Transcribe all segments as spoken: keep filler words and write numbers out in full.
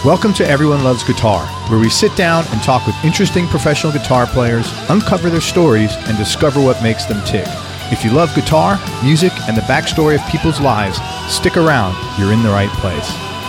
Welcome to Everyone Loves Guitar, where we sit down and talk with interesting professional guitar players, uncover their stories, and discover what makes them tick. If you love guitar, music, and the backstory of people's lives, stick around. You're in the right place.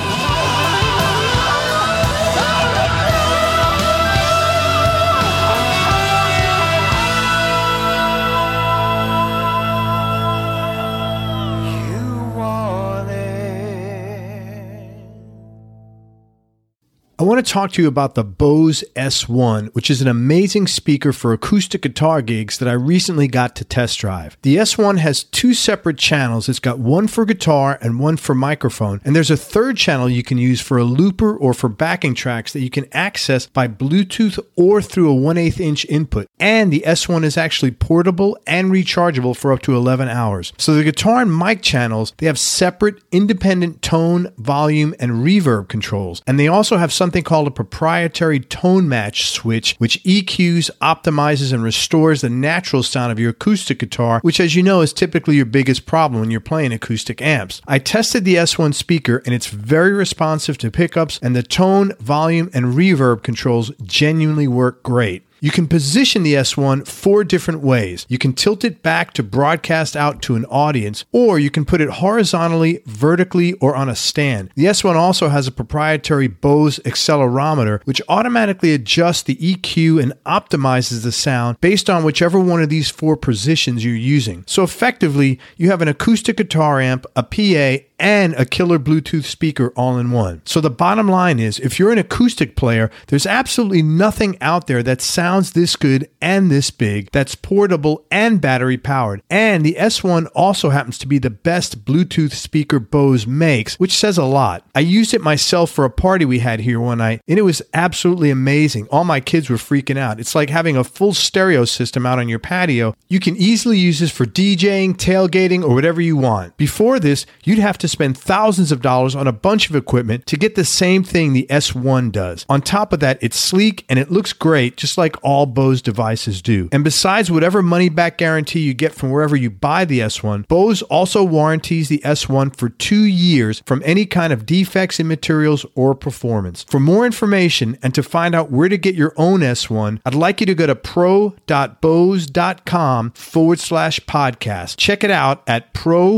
I want to talk to you about the Bose S one, which is an amazing speaker for acoustic guitar gigs that I recently got to test drive. The S one has two separate channels. It's got one for guitar and one for microphone, and there's a third channel you can use for a looper or for backing tracks that you can access by Bluetooth or through a one eighth inch input. And the S one is actually portable and rechargeable for up to eleven hours. So the guitar and mic channels, they have separate independent tone, volume, and reverb controls, and they also have some something called a proprietary tone match switch, which E Qs, optimizes, and restores the natural sound of your acoustic guitar, which, as you know, is typically your biggest problem when you're playing acoustic amps. I tested the S one speaker, and it's very responsive to pickups, and the tone, volume, and reverb controls genuinely work great. You can position the S one four different ways. You can tilt it back to broadcast out to an audience, or you can put it horizontally, vertically, or on a stand. The S one also has a proprietary Bose accelerometer, which automatically adjusts the E Q and optimizes the sound based on whichever one of these four positions you're using. So effectively, you have an acoustic guitar amp, a P A, and a killer Bluetooth speaker all in one. So the bottom line is, if you're an acoustic player, there's absolutely nothing out there that sounds this good and this big, that's portable and battery powered. And the S one also happens to be the best Bluetooth speaker Bose makes, which says a lot. I used it myself for a party we had here one night, and it was absolutely amazing. All my kids were freaking out. It's like having a full stereo system out on your patio. You can easily use this for DJing, tailgating, or whatever you want. Before this, you'd have to to spend thousands of dollars on a bunch of equipment to get the same thing the S one does. On top of that, it's sleek and it looks great, just like all Bose devices do. And besides whatever money-back guarantee you get from wherever you buy the S one, Bose also warranties the S one for two years from any kind of defects in materials or performance. For more information and to find out where to get your own S one, I'd like you to go to pro.bose.com forward slash podcast. Check it out at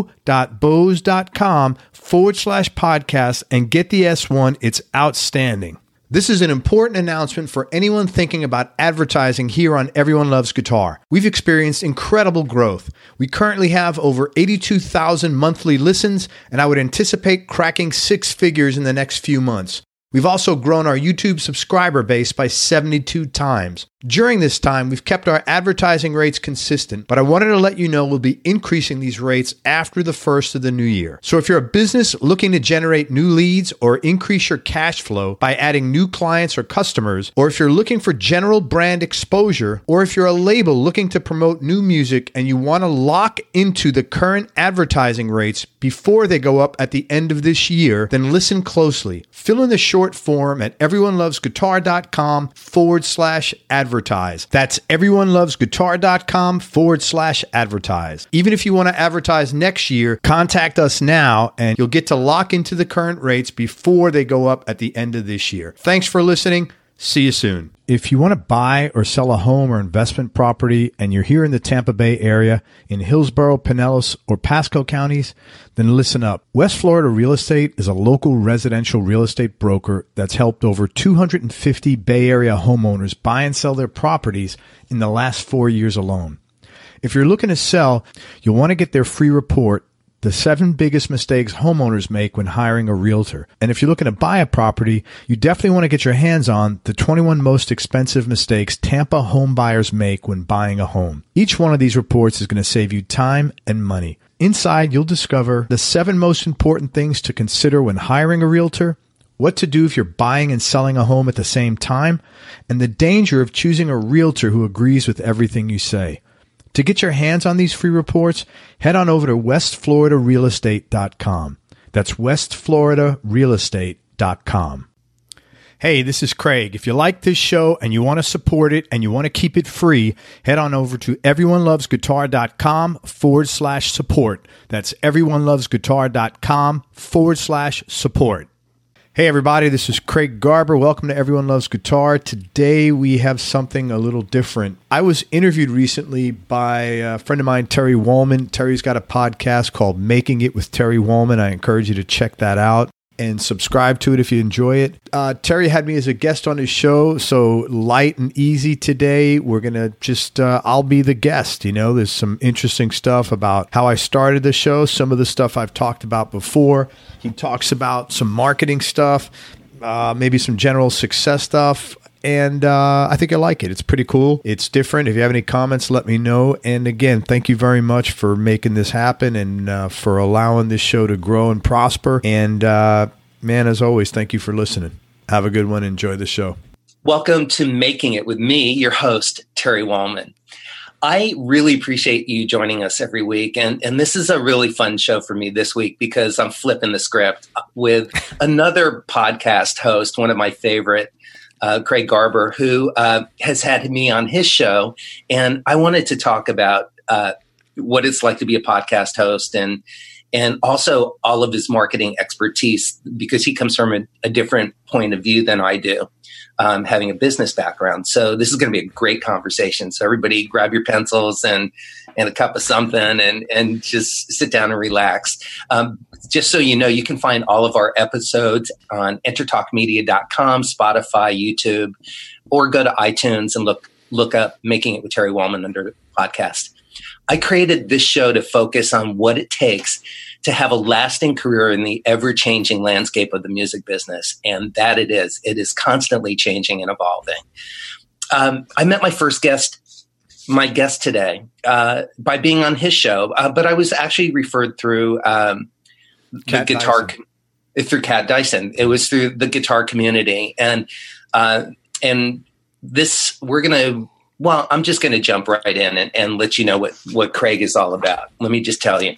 pro.bose.com forward slash podcast and get the S one. It's outstanding. This is an important announcement for anyone thinking about advertising here on Everyone Loves Guitar. We've experienced incredible growth. We currently have over eighty-two thousand monthly listens, and I would anticipate cracking six figures in the next few months. We've also grown our YouTube subscriber base by seventy-two times. During this time, we've kept our advertising rates consistent, but I wanted to let you know we'll be increasing these rates after the first of the new year. So if you're a business looking to generate new leads or increase your cash flow by adding new clients or customers, or if you're looking for general brand exposure, or if you're a label looking to promote new music and you want to lock into the current advertising rates before they go up at the end of this year, then listen closely. Fill in the short form at everyonelovesguitar.com forward slash advertise. Advertise. That's everyonelovesguitar.com forward slash advertise. Even if you want to advertise next year, contact us now and you'll get to lock into the current rates before they go up at the end of this year. Thanks for listening. See you soon. If you want to buy or sell a home or investment property and you're here in the Tampa Bay area, in Hillsborough, Pinellas, or Pasco counties, then listen up. West Florida Real Estate is a local residential real estate broker that's helped over two hundred fifty Bay Area homeowners buy and sell their properties in the last four years alone. If you're looking to sell, you'll want to get their free report, The Seven Biggest Mistakes Homeowners Make When Hiring a Realtor. And if you're looking to buy a property, you definitely want to get your hands on the twenty-one Most Expensive Mistakes Tampa Home Buyers Make When Buying a Home. Each one of these reports is going to save you time and money. Inside, you'll discover the seven most important things to consider when hiring a realtor, what to do if you're buying and selling a home at the same time, and the danger of choosing a realtor who agrees with everything you say. To get your hands on these free reports, head on over to west florida real estate dot com. That's west florida real estate dot com. Hey, this is Craig. If you like this show and you want to support it and you want to keep it free, head on over to everyonelovesguitar.com forward slash support. That's everyonelovesguitar.com forward slash support. Hey everybody, this is Craig Garber. Welcome to Everyone Loves Guitar. Today we have something a little different. I was interviewed recently by a friend of mine, Terry Wollman. Terry's got a podcast called Making It with Terry Wollman. I encourage you to check that out and subscribe to it if you enjoy it. Uh, Terry had me as a guest on his show, so light and easy today. We're going to just, uh, I'll be the guest. You know, there's some interesting stuff about how I started the show, some of the stuff I've talked about before. He talks about some marketing stuff, uh, maybe some general success stuff. And uh, I think I like it. It's pretty cool. It's different. If you have any comments, let me know. And again, thank you very much for making this happen and uh, for allowing this show to grow and prosper. And uh, man, as always, thank you for listening. Have a good one. Enjoy the show. Welcome to Making It with me, your host, Terry Wollman. I really appreciate you joining us every week. And, and this is a really fun show for me this week because I'm flipping the script with another podcast host, one of my favorite, Uh, Craig Garber, who uh, has had me on his show. And I wanted to talk about uh, what it's like to be a podcast host and and also all of his marketing expertise, because he comes from a, a different point of view than I do, um, having a business background. So this is going to be a great conversation. So everybody grab your pencils and and a cup of something and, and just sit down and relax. Um, just so you know, you can find all of our episodes on enter talk media dot com, Spotify, YouTube, or go to iTunes and look look up Making It with Terry Wollman under the podcast. I created this show to focus on what it takes to have a lasting career in the ever-changing landscape of the music business. And that it is. It is constantly changing and evolving. Um, I met my first guest my guest today uh, by being on his show, uh, but I was actually referred through um, the guitar com- through Cat Dyson. It was through the guitar community, and uh, and this we're gonna. Well, I'm just gonna jump right in and, and let you know what what Craig is all about. Let me just tell you.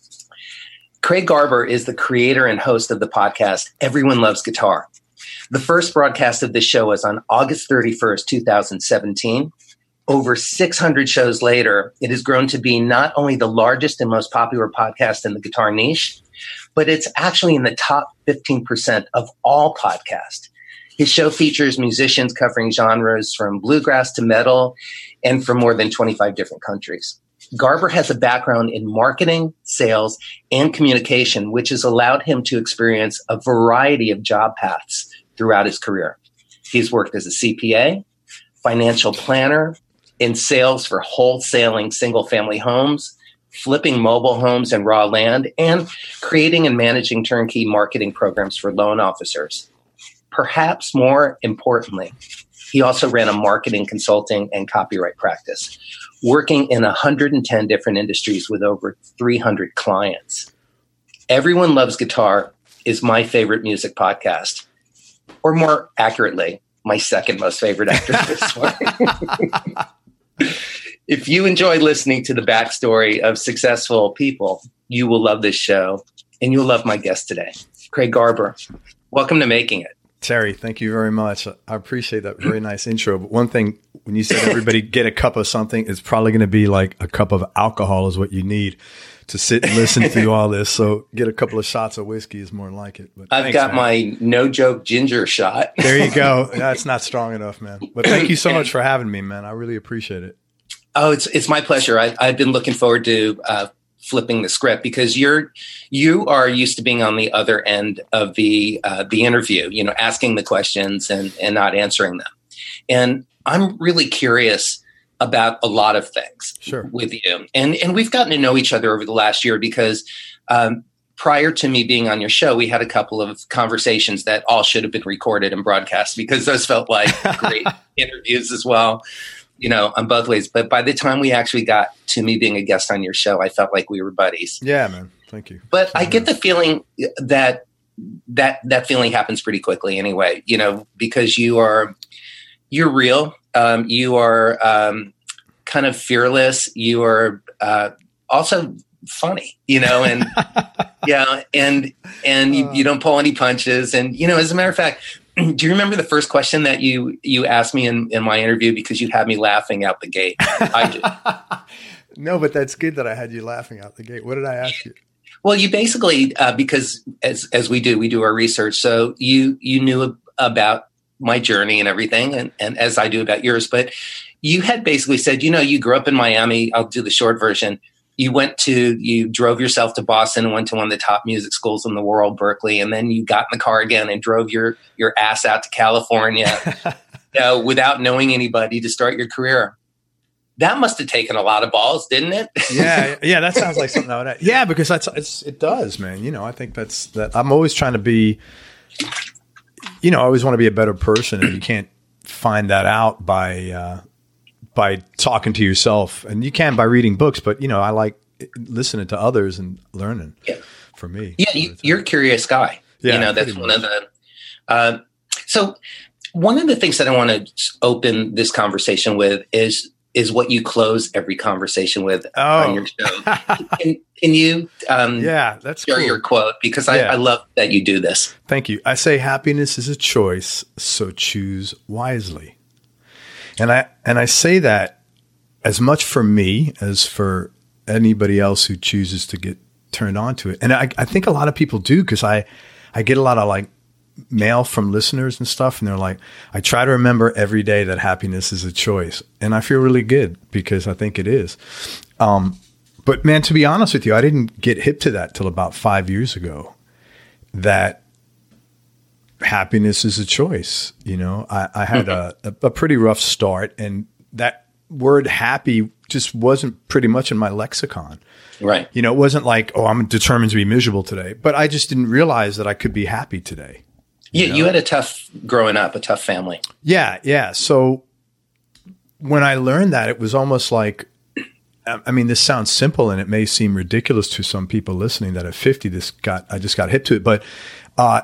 Craig Garber is the creator and host of the podcast Everyone Loves Guitar. The first broadcast of this show was on August thirty-first, twenty seventeen. Over six hundred shows later, it has grown to be not only the largest and most popular podcast in the guitar niche, but it's actually in the top fifteen percent of all podcasts. His show features musicians covering genres from bluegrass to metal and from more than twenty-five different countries. Garber has a background in marketing, sales, and communication, which has allowed him to experience a variety of job paths throughout his career. He's worked as a C P A, financial planner, in sales for wholesaling single-family homes, flipping mobile homes and raw land, and creating and managing turnkey marketing programs for loan officers. Perhaps more importantly, he also ran a marketing, consulting, and copyright practice, working in one hundred ten different industries with over three hundred clients. Everyone Loves Guitar is my favorite music podcast, or more accurately, my second most favorite after this one. If you enjoy listening to the backstory of successful people, you will love this show, and you'll love my guest today, Craig Garber. Welcome to Making It. Terry, thank you very much. I appreciate that very nice intro. But one thing, when you said everybody get a cup of something, it's probably going to be like a cup of alcohol is what you need to sit and listen through all this. So get a couple of shots of whiskey is more like it. But I've thanks, got man. my no-joke ginger shot. There you go. That's not strong enough, man. But thank you so much for having me, man. I really appreciate it. Oh, it's it's my pleasure. I, I've been looking forward to uh, flipping the script because you're you are used to being on the other end of the uh, the interview, you know, asking the questions and and not answering them. And I'm really curious about a lot of things sure. with you. And and we've gotten to know each other over the last year because um, prior to me being on your show, we had a couple of conversations that all should have been recorded and broadcast because those felt like great interviews as well. You know, on both ways. But by the time we actually got to me being a guest on your show, I felt like we were buddies. Yeah, man. Thank you. But I get the feeling that that that feeling happens pretty quickly anyway, you know, because you are, you're real. Um, you are um, kind of fearless. You are uh, also funny, you know, and yeah, and and you, you don't pull any punches. And, you know, as a matter of fact, do you remember the first question that you you asked me in, in my interview because you had me laughing out the gate? I did. No, but that's good that I had you laughing out the gate. What did I ask you? Well, you basically, uh, because as as we do, we do our research. So you you knew about my journey and everything, and, and as I do about yours. But you had basically said, you know, you grew up in Miami. I'll do the short version. You went to, you drove yourself to Boston and went to one of the top music schools in the world, Berkeley, and then you got in the car again and drove your your ass out to California, you know, without knowing anybody to start your career. That must have taken a lot of balls, didn't it? yeah, yeah, that sounds like something I would. Yeah, because that's it's, it does, man. You know, I think that's that. I'm always trying to be. You know, I always want to be a better person, and you can't find that out by uh, by talking to yourself, and you can by reading books. But you know, I like listening to others and learning. Yeah. For me, yeah, you, you're a curious guy. Yeah, you know, that's one of the. Uh, so, one of the things that I want to open this conversation with is. is what you close every conversation with oh. on your show. Can, can you um, yeah, that's share cool. your quote? Because I, yeah. I love that you do this. Thank you. I say happiness is a choice, so choose wisely. And I and I say that as much for me as for anybody else who chooses to get turned on to it. And I, I think a lot of people do, because I, I get a lot of like mail from listeners and stuff, and they're like, I try to remember every day that happiness is a choice, and I feel really good because I think it is. Um, but man, to be honest with you, I didn't get hip to that till about five years ago, that happiness is a choice. You know, I, I had a, a pretty rough start, and that word happy just wasn't pretty much in my lexicon. Right. You know, it wasn't like, oh, I'm determined to be miserable today, but I just didn't realize that I could be happy today. You, You know? you had a tough growing up, a tough family. Yeah, yeah. So when I learned that, it was almost like, I mean, this sounds simple and it may seem ridiculous to some people listening that at fifty, this got, I just got hip to it, but uh,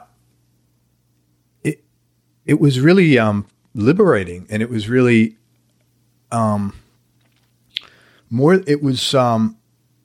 it it was really um, liberating, and it was really um, more. It was um,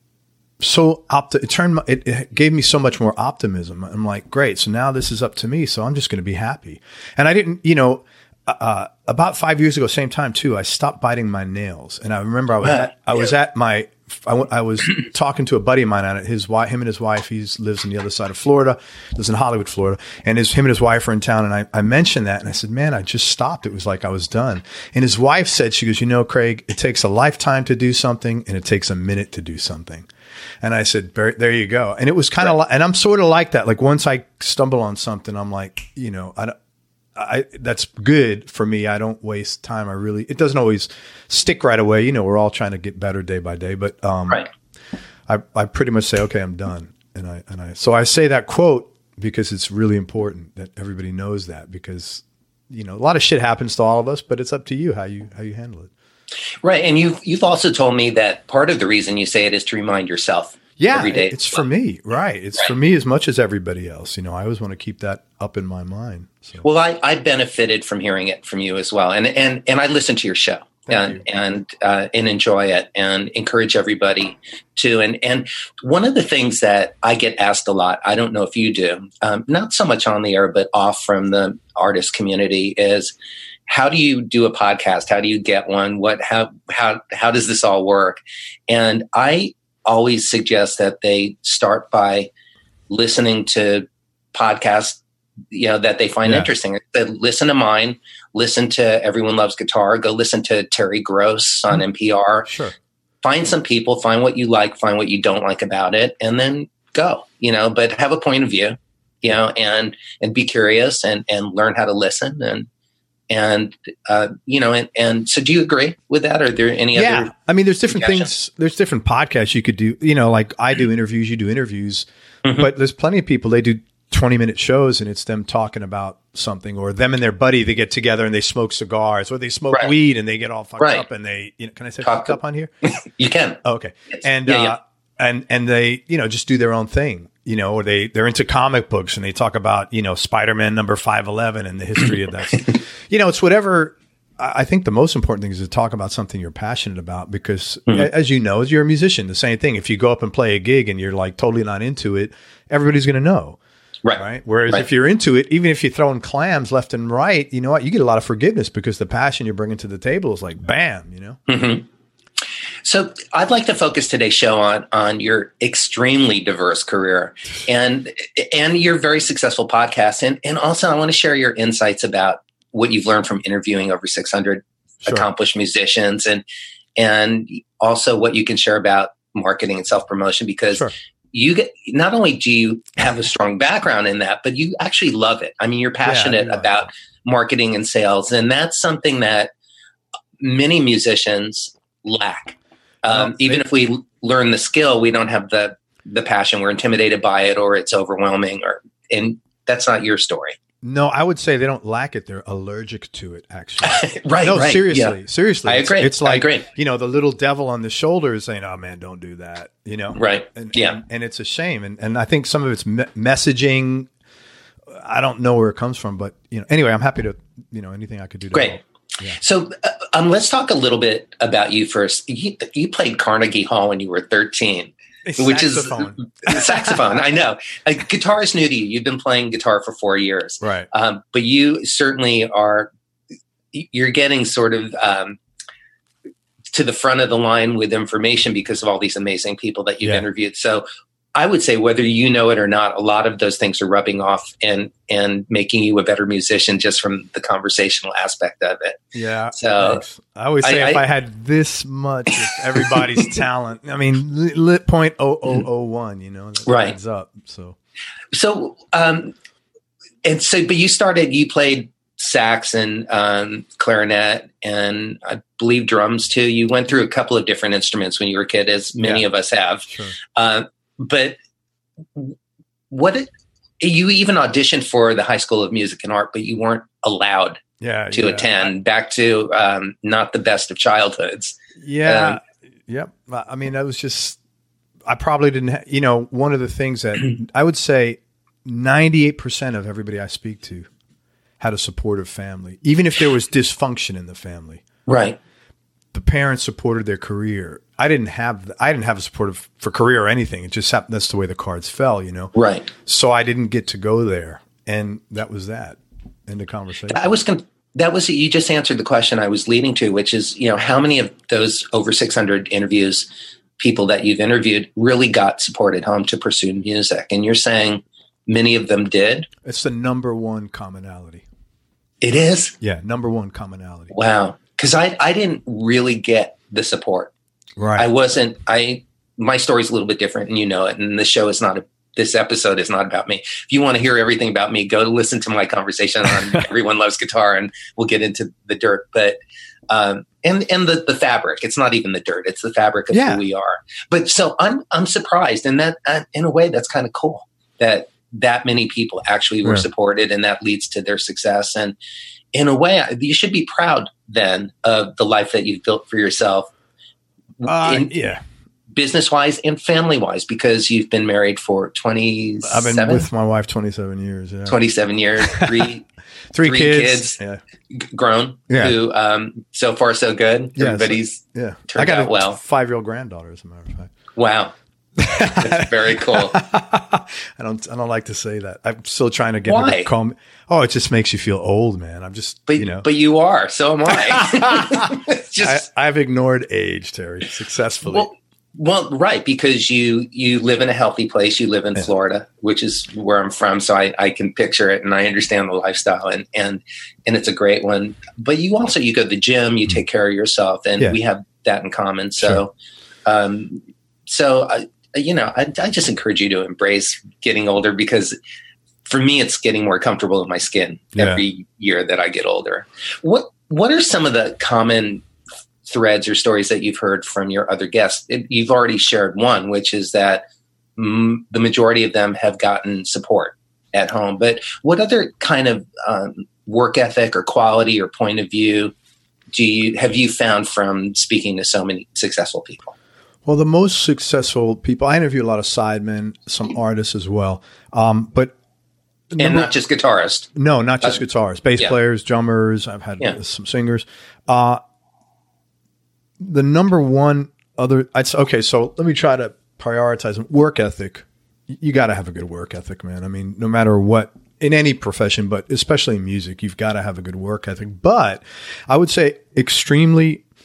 so opti- it turned. It, it gave me so much more optimism. I'm like, great. So now this is up to me. So I'm just going to be happy. And I didn't, you know. Uh, about five years ago, same time too, I stopped biting my nails. And I remember I was at, I was at my, I, w- I was talking to a buddy of mine on it. His wife, him and his wife, he lives on the other side of Florida, lives in Hollywood, Florida. And his, him and his wife are in town. And I, I mentioned that, and I said, man, I just stopped. It was like I was done. And his wife said, she goes, you know, Craig, it takes a lifetime to do something, and it takes a minute to do something. And I said, there you go. And it was kind of right. like, and I'm sort of like that. Like once I stumble on something, I'm like, you know, I don't, I, that's good for me. I don't waste time. I really, it doesn't always stick right away. You know, we're all trying to get better day by day, but, um, right. I, I pretty much say, okay, I'm done. And I, and I, so I say that quote because it's really important that everybody knows that, because, you know, a lot of shit happens to all of us, but it's up to you how you, how you handle it. Right. And you've, you've also told me that part of the reason you say it is to remind yourself. Yeah, every day. It's for me, right? It's right. for me as much as everybody else. You know, I always want to keep that up in my mind. So. Well, I, I benefited from hearing it from you as well, and and and I listen to your show Thank and you. and uh, and enjoy it, and encourage everybody to. And and one of the things that I get asked a lot, I don't know if you do, um, not so much on the air, but off from the artist community, is how do you do a podcast? How do you get one? What how how how does this all work? And I always suggest that they start by listening to podcasts, you know, that they find yeah. interesting. They listen to mine, listen to Everyone Loves Guitar, go listen to Terry Gross on mm-hmm. N P R. Sure. Find some people, find what you like, find what you don't like about it, and then go, you know, but have a point of view, you know, and, and be curious and, and learn how to listen. And, And, uh, you know, and, and so do you agree with that? Are there any yeah. other? I mean, there's different suggestions? things. There's different podcasts you could do, you know, like I do interviews, you do interviews, mm-hmm. but there's plenty of people, they do twenty minute shows and it's them talking about something, or them and their buddy, they get together and they smoke cigars, or they smoke right. weed and they get all fucked right. up and they, you know, can I say Talk fucked up on here? You can. Oh, okay. Yes. And, yeah, uh, yeah. and, and they, you know, just do their own thing. You know, or they, they're into comic books and they talk about, you know, Spider-Man number five eleven and the history of that. You know, it's whatever. I think the most important thing is to talk about something you're passionate about, because mm-hmm. as you know, as you're a musician, the same thing. If you go up and play a gig and you're like totally not into it, everybody's going to know. Right. Right. Whereas right. if you're into it, even if you're throwing clams left and right, you know what, you get a lot of forgiveness because the passion you're bringing to the table is like, bam, you know? Mm-hmm. So I'd like to focus today's show on on your extremely diverse career and and your very successful podcast. And, and also I want to share your insights about what you've learned from interviewing over six hundred sure. accomplished musicians, and and also what you can share about marketing and self-promotion, because sure. you get, not only do you have a strong background in that, but you actually love it. I mean, you're passionate yeah, about marketing and sales, and that's something that many musicians lack. Um, well, even they, if we learn the skill, we don't have the the passion. We're intimidated by it, or it's overwhelming, or and that's not your story. No, I would say they don't lack it. They're allergic to it, actually. right. No, right. seriously. Yeah. Seriously. I agree. It's, it's like, I agree. you know, the little devil on the shoulder is saying, oh, man, don't do that. You know? Right. And, yeah. And, and it's a shame. And, and I think some of it's me- messaging. I don't know where it comes from. But, you know, anyway, I'm happy to, you know, anything I could do to Great. help. Yeah. So uh, um, let's talk a little bit about you first. You, you played Carnegie Hall when you were thirteen. Which saxophone. is saxophone. I know. Uh, guitar is new to you. You've been playing guitar for four years, right? Um, but you certainly are. You're getting sort of um, to the front of the line with information because of all these amazing people that you've yeah. interviewed. So I would say, whether you know it or not, a lot of those things are rubbing off and and making you a better musician just from the conversational aspect of it. Yeah. So thanks. I always say I, if I, I had this much of everybody's talent, I mean, lit point oh oh oh one, you know, that right. adds up. So, so, um, and so, but you started, you played sax and um, clarinet, and I believe drums too. You went through a couple of different instruments when you were a kid, as many yeah. of us have. Sure. Uh, But what it, you even auditioned for the High School of Music and Art, but you weren't allowed yeah, to yeah. attend. Back to um, not the best of childhoods. Yeah. Um, yep. I mean, that was just, I probably didn't, ha- you know, one of the things that I would say ninety-eight percent of everybody I speak to had a supportive family, even if there was dysfunction in the family. Right. The parents supported their career. I didn't have I didn't have a support of, for career or anything. It just happened. That's the way the cards fell, you know. Right. So I didn't get to go there, and that was that. End of conversation. I was going. That was you just answered the question I was leading to, which is, you know, how many of those over six hundred interviews, people that you've interviewed, really got support at home to pursue music? And you're saying many of them did. It's the number one commonality. It is. Yeah, number one commonality. Wow. Because I I didn't really get the support. Right. I wasn't, I, my story's a little bit different, and you know it. And the show is not, a, this episode is not about me. If you want to hear everything about me, go to listen to my conversation on Everyone Loves Guitar, and we'll get into the dirt. But, um, and, and the, the fabric, it's not even the dirt, it's the fabric of yeah. who we are. But so I'm, I'm surprised. And that, uh, in a way, that's kind of cool that that many people actually were right. supported, and that leads to their success. And in a way, you should be proud then of the life that you've built for yourself. Uh, in, yeah. Business wise and family wise, because you've been married for twenty-seven I've been with my wife twenty-seven years. Yeah. twenty-seven years, three, three, three kids, kids yeah. g- grown, yeah. who, um, so far so good. Yeah, Everybody's so, yeah. turned I got out a well. five-year-old granddaughter, as a matter of fact. Wow. That's very cool. I don't. I don't like to say that. I'm still trying to get Why? her to call me. Oh, it just makes you feel old, man. I'm just, But you know. but you are. So am I. It's just, I, I've ignored age, Terry, successfully. Well, well, right, because you you live in a healthy place. You live in yeah. Florida, which is where I'm from, so I, I can picture it, and I understand the lifestyle, and and and it's a great one. But you also you go to the gym, you mm-hmm. take care of yourself, and yeah. we have that in common. So, sure. um, so I, you know, I, I just encourage you to embrace getting older, because for me, it's getting more comfortable in my skin yeah. every year that I get older. What What are some of the common threads or stories that you've heard from your other guests? It, you've already shared one, which is that mm, the majority of them have gotten support at home. But what other kind of um, work ethic or quality or point of view do you have you found from speaking to so many successful people? Well, the most successful people, I interview a lot of sidemen, some artists as well, um, but and number, not just guitarists. No, not just uh, guitarists, bass yeah. players, drummers. I've had yeah. some singers. Uh, the number one other, I'd say, okay, so let me try to prioritize them. Work ethic. You got to have a good work ethic, man. I mean, no matter what, in any profession, but especially in music, you've got to have a good work ethic. But I would say extremely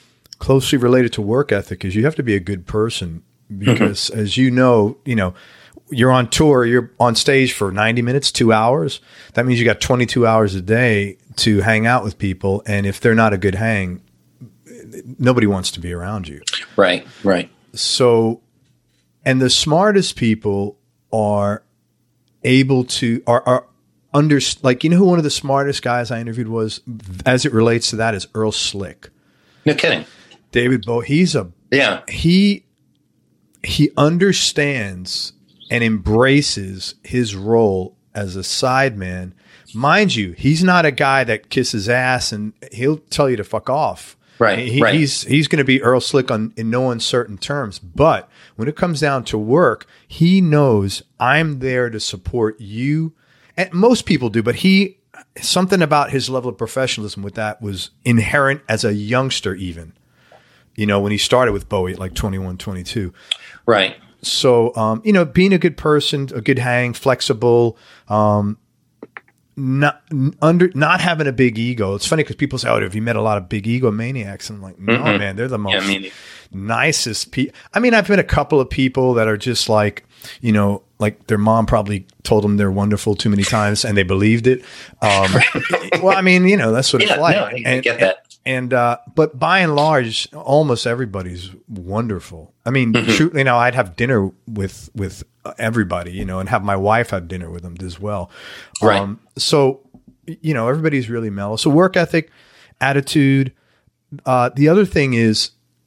closely related to work ethic is you have to be a good person because mm-hmm. as you know, you know, you're on tour, you're on stage for ninety minutes, two hours. That means you got twenty-two hours a day to hang out with people. And if they're not a good hang, nobody wants to be around you. Right, right. So, and the smartest people are able to, are, are under, like, you know who one of the smartest guys I interviewed was, as it relates to that, is Earl Slick. No kidding. David Bowie. He's a, yeah. He, he understands and embraces his role as a sideman. Mind you, he's not a guy that kisses ass and he'll tell you to fuck off. Right, he, right. He's he's going to be Earl Slick on, in no uncertain terms. But when it comes down to work, he knows I'm there to support you. And most people do, but he something about his level of professionalism with that was inherent as a youngster even. You know, when he started with Bowie at like twenty-one, twenty-two. Right. So, um, you know, being a good person, a good hang, flexible, um, not under, not having a big ego. It's funny because people say, "Oh, have you met a lot of big ego maniacs?" And I'm like, no, mm-hmm. man, they're the most yeah, nicest people. I mean, I've met a couple of people that are just like, you know, like their mom probably told them they're wonderful too many times and they believed it. Um, well, I mean, you know, that's what yeah, it's like. No, I, and, I get that. And, uh, but by and large, almost everybody's wonderful. I mean, mm-hmm. shoot, you know, I'd have dinner with, with everybody, you know, and have my wife have dinner with them as well. Right. Um, so, you know, everybody's really mellow. So work ethic, attitude. Uh, the other thing is,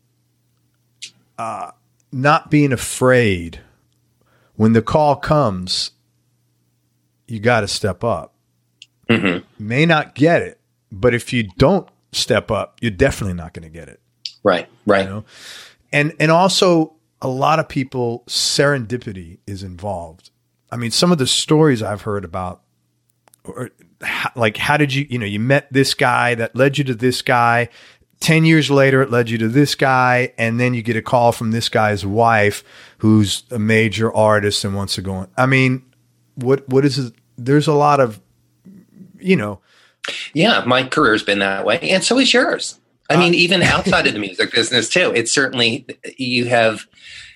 uh, not being afraid when the call comes, you got to step up. Mm-hmm. May not get it, but if you don't step up, you're definitely not going to get it. Right, right. You know? And and also a lot of people, serendipity is involved. I mean, some of the stories I've heard about, or how, like how did you, you know, you met this guy that led you to this guy. ten years later, it led you to this guy. And then you get a call from this guy's wife, who's a major artist and wants to go on. I mean, what what is it? There's a lot of, you know. Yeah, my career's been that way. And so is yours. I mean, even outside of the music business too. It's certainly, you have,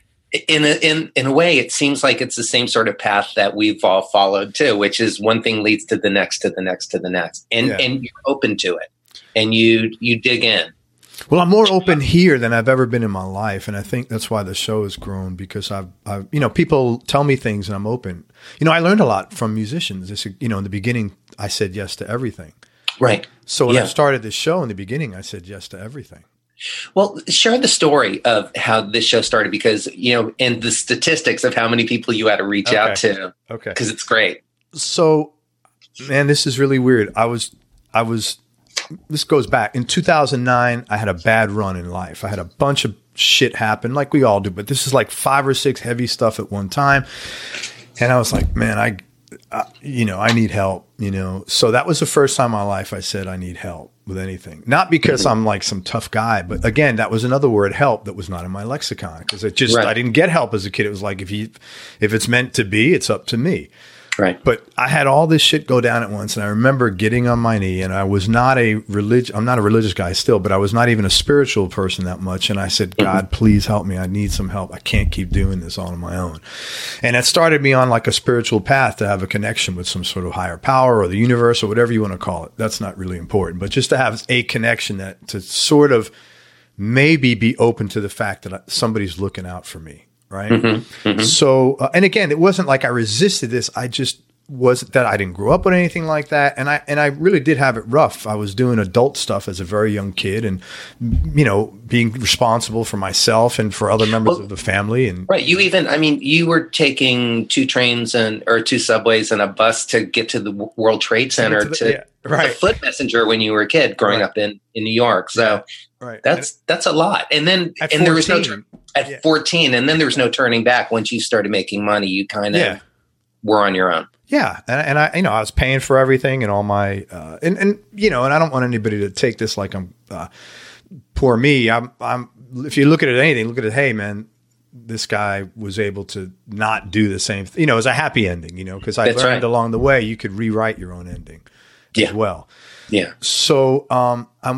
in a, in, in a way, it seems like it's the same sort of path that we've all followed too, which is one thing leads to the next, to the next, to the next. And, yeah. and you're open to it and you, you dig in. Well, I'm more open here than I've ever been in my life. And I think that's why the show has grown, because I've, I've, you know, people tell me things and I'm open. You know, I learned a lot from musicians. This, you know, in the beginning, I said yes to everything. Right. So when yeah. I started this show in the beginning, I said yes to everything. Well, share the story of how this show started, because, you know, and the statistics of how many people you had to reach okay. out to. Okay. Because it's great. So, man, this is really weird. I was, I was, this goes back. In two thousand nine, I had a bad run in life. I had a bunch of shit happen, like we all do, but this is like five or six heavy stuff at one time. And I was like, man, I, uh, you know, I need help, you know? So that was the first time in my life I said I need help with anything. Not because I'm like some tough guy, but again, that was another word, help, that was not in my lexicon, because it just, right. I didn't get help as a kid. It was like, if you, if it's meant to be, it's up to me. Right. But I had all this shit go down at once. And I remember getting on my knee, and I was not a religious, I'm not a religious guy still, but I was not even a spiritual person that much. And I said, God, mm-hmm. please help me. I need some help. I can't keep doing this all on my own. And it started me on like a spiritual path to have a connection with some sort of higher power or the universe or whatever you want to call it. That's not really important, but just to have a connection that to sort of maybe be open to the fact that somebody's looking out for me. Right. Mm-hmm, mm-hmm. So, uh, and again, it wasn't like I resisted this. I just wasn't that I didn't grow up with anything like that. And I, and I really did have it rough. I was doing adult stuff as a very young kid, and, you know, being responsible for myself and for other members well, of the family. And right. You even, I mean, you were taking two trains and, or two subways and a bus to get to the World Trade Center to, the, to yeah, right. a foot messenger when you were a kid growing right. up in, in New York. So right. that's, that's a lot. And then, and fourteen, there was no, at yeah. fourteen, and then there was no turning back. Once you started making money, you kind of yeah. were on your own. Yeah. And, and I, you know, I was paying for everything and all my, uh, and, and, you know, and I don't want anybody to take this like I'm, uh, poor me. I'm, I'm, if you look at it, anything, look at it, hey man, this guy was able to not do the same thing. You know, it was a happy ending, you know, because I That's learned right. along the way, you could rewrite your own ending yeah. as well. Yeah. So, um, I'm,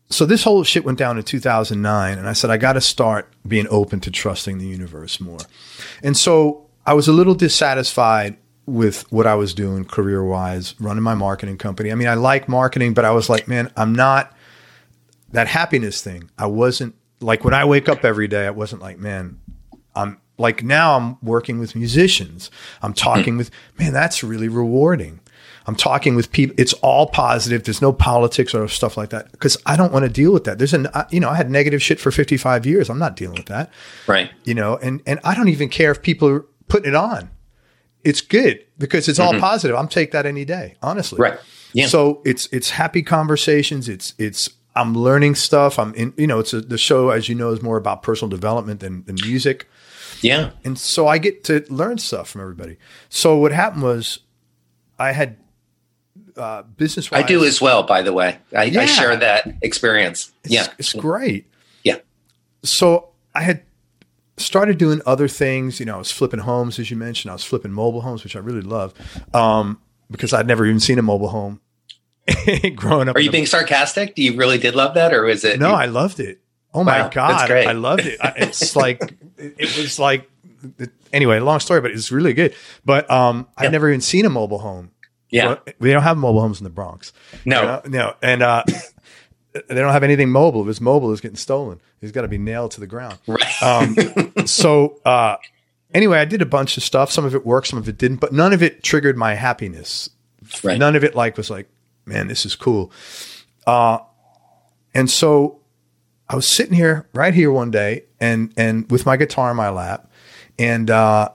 so this whole shit went down in two thousand nine, and I said, I got to start being open to trusting the universe more. And so I was a little dissatisfied with what I was doing career-wise, running my marketing company. I mean, I like marketing, but I was like, man, I'm not that happiness thing. I wasn't like when I wake up every day, I wasn't like, man, I'm like now I'm working with musicians. I'm talking with, man, that's really rewarding. I'm talking with people. It's all positive. There's no politics or stuff like that because I don't want to deal with that. There's an, you know, I had negative shit for fifty-five years. I'm not dealing with that. Right. You know, and, and I don't even care if people are putting it on. It's good because it's all mm-hmm. positive. I'm take that any day, honestly. Right. Yeah. So it's, it's happy conversations. It's, it's, I'm learning stuff. I'm in, you know, it's a, the show, as you know, is more about personal development than, than music. Yeah. And so I get to learn stuff from everybody. So what happened was I had, Uh, business wise. I do as well, by the way. I, yeah. I share that experience. It's, yeah. It's great. Yeah. So I had started doing other things. You know, I was flipping homes, as you mentioned. I was flipping mobile homes, which I really love um, because I'd never even seen a mobile home growing up. Are you being sarcastic? Do you really did love that, or was it? No, you- I loved it. Oh my wow, God. that's great. I loved it. I, it's like, it, it was like, anyway, long story, but it's really good. But um, I'd yeah. never even seen a mobile home. Yeah. Well, we don't have mobile homes in the Bronx. No. You know? No. And uh, they don't have anything mobile. If it's mobile, it's getting stolen. He's got to be nailed to the ground. Right. Um, so uh, anyway, I did a bunch of stuff. Some of it worked, some of it didn't. But none of it triggered my happiness. Right. None of it like was like, man, this is cool. Uh, and so I was sitting here, right here one day, and and with my guitar in my lap. And uh,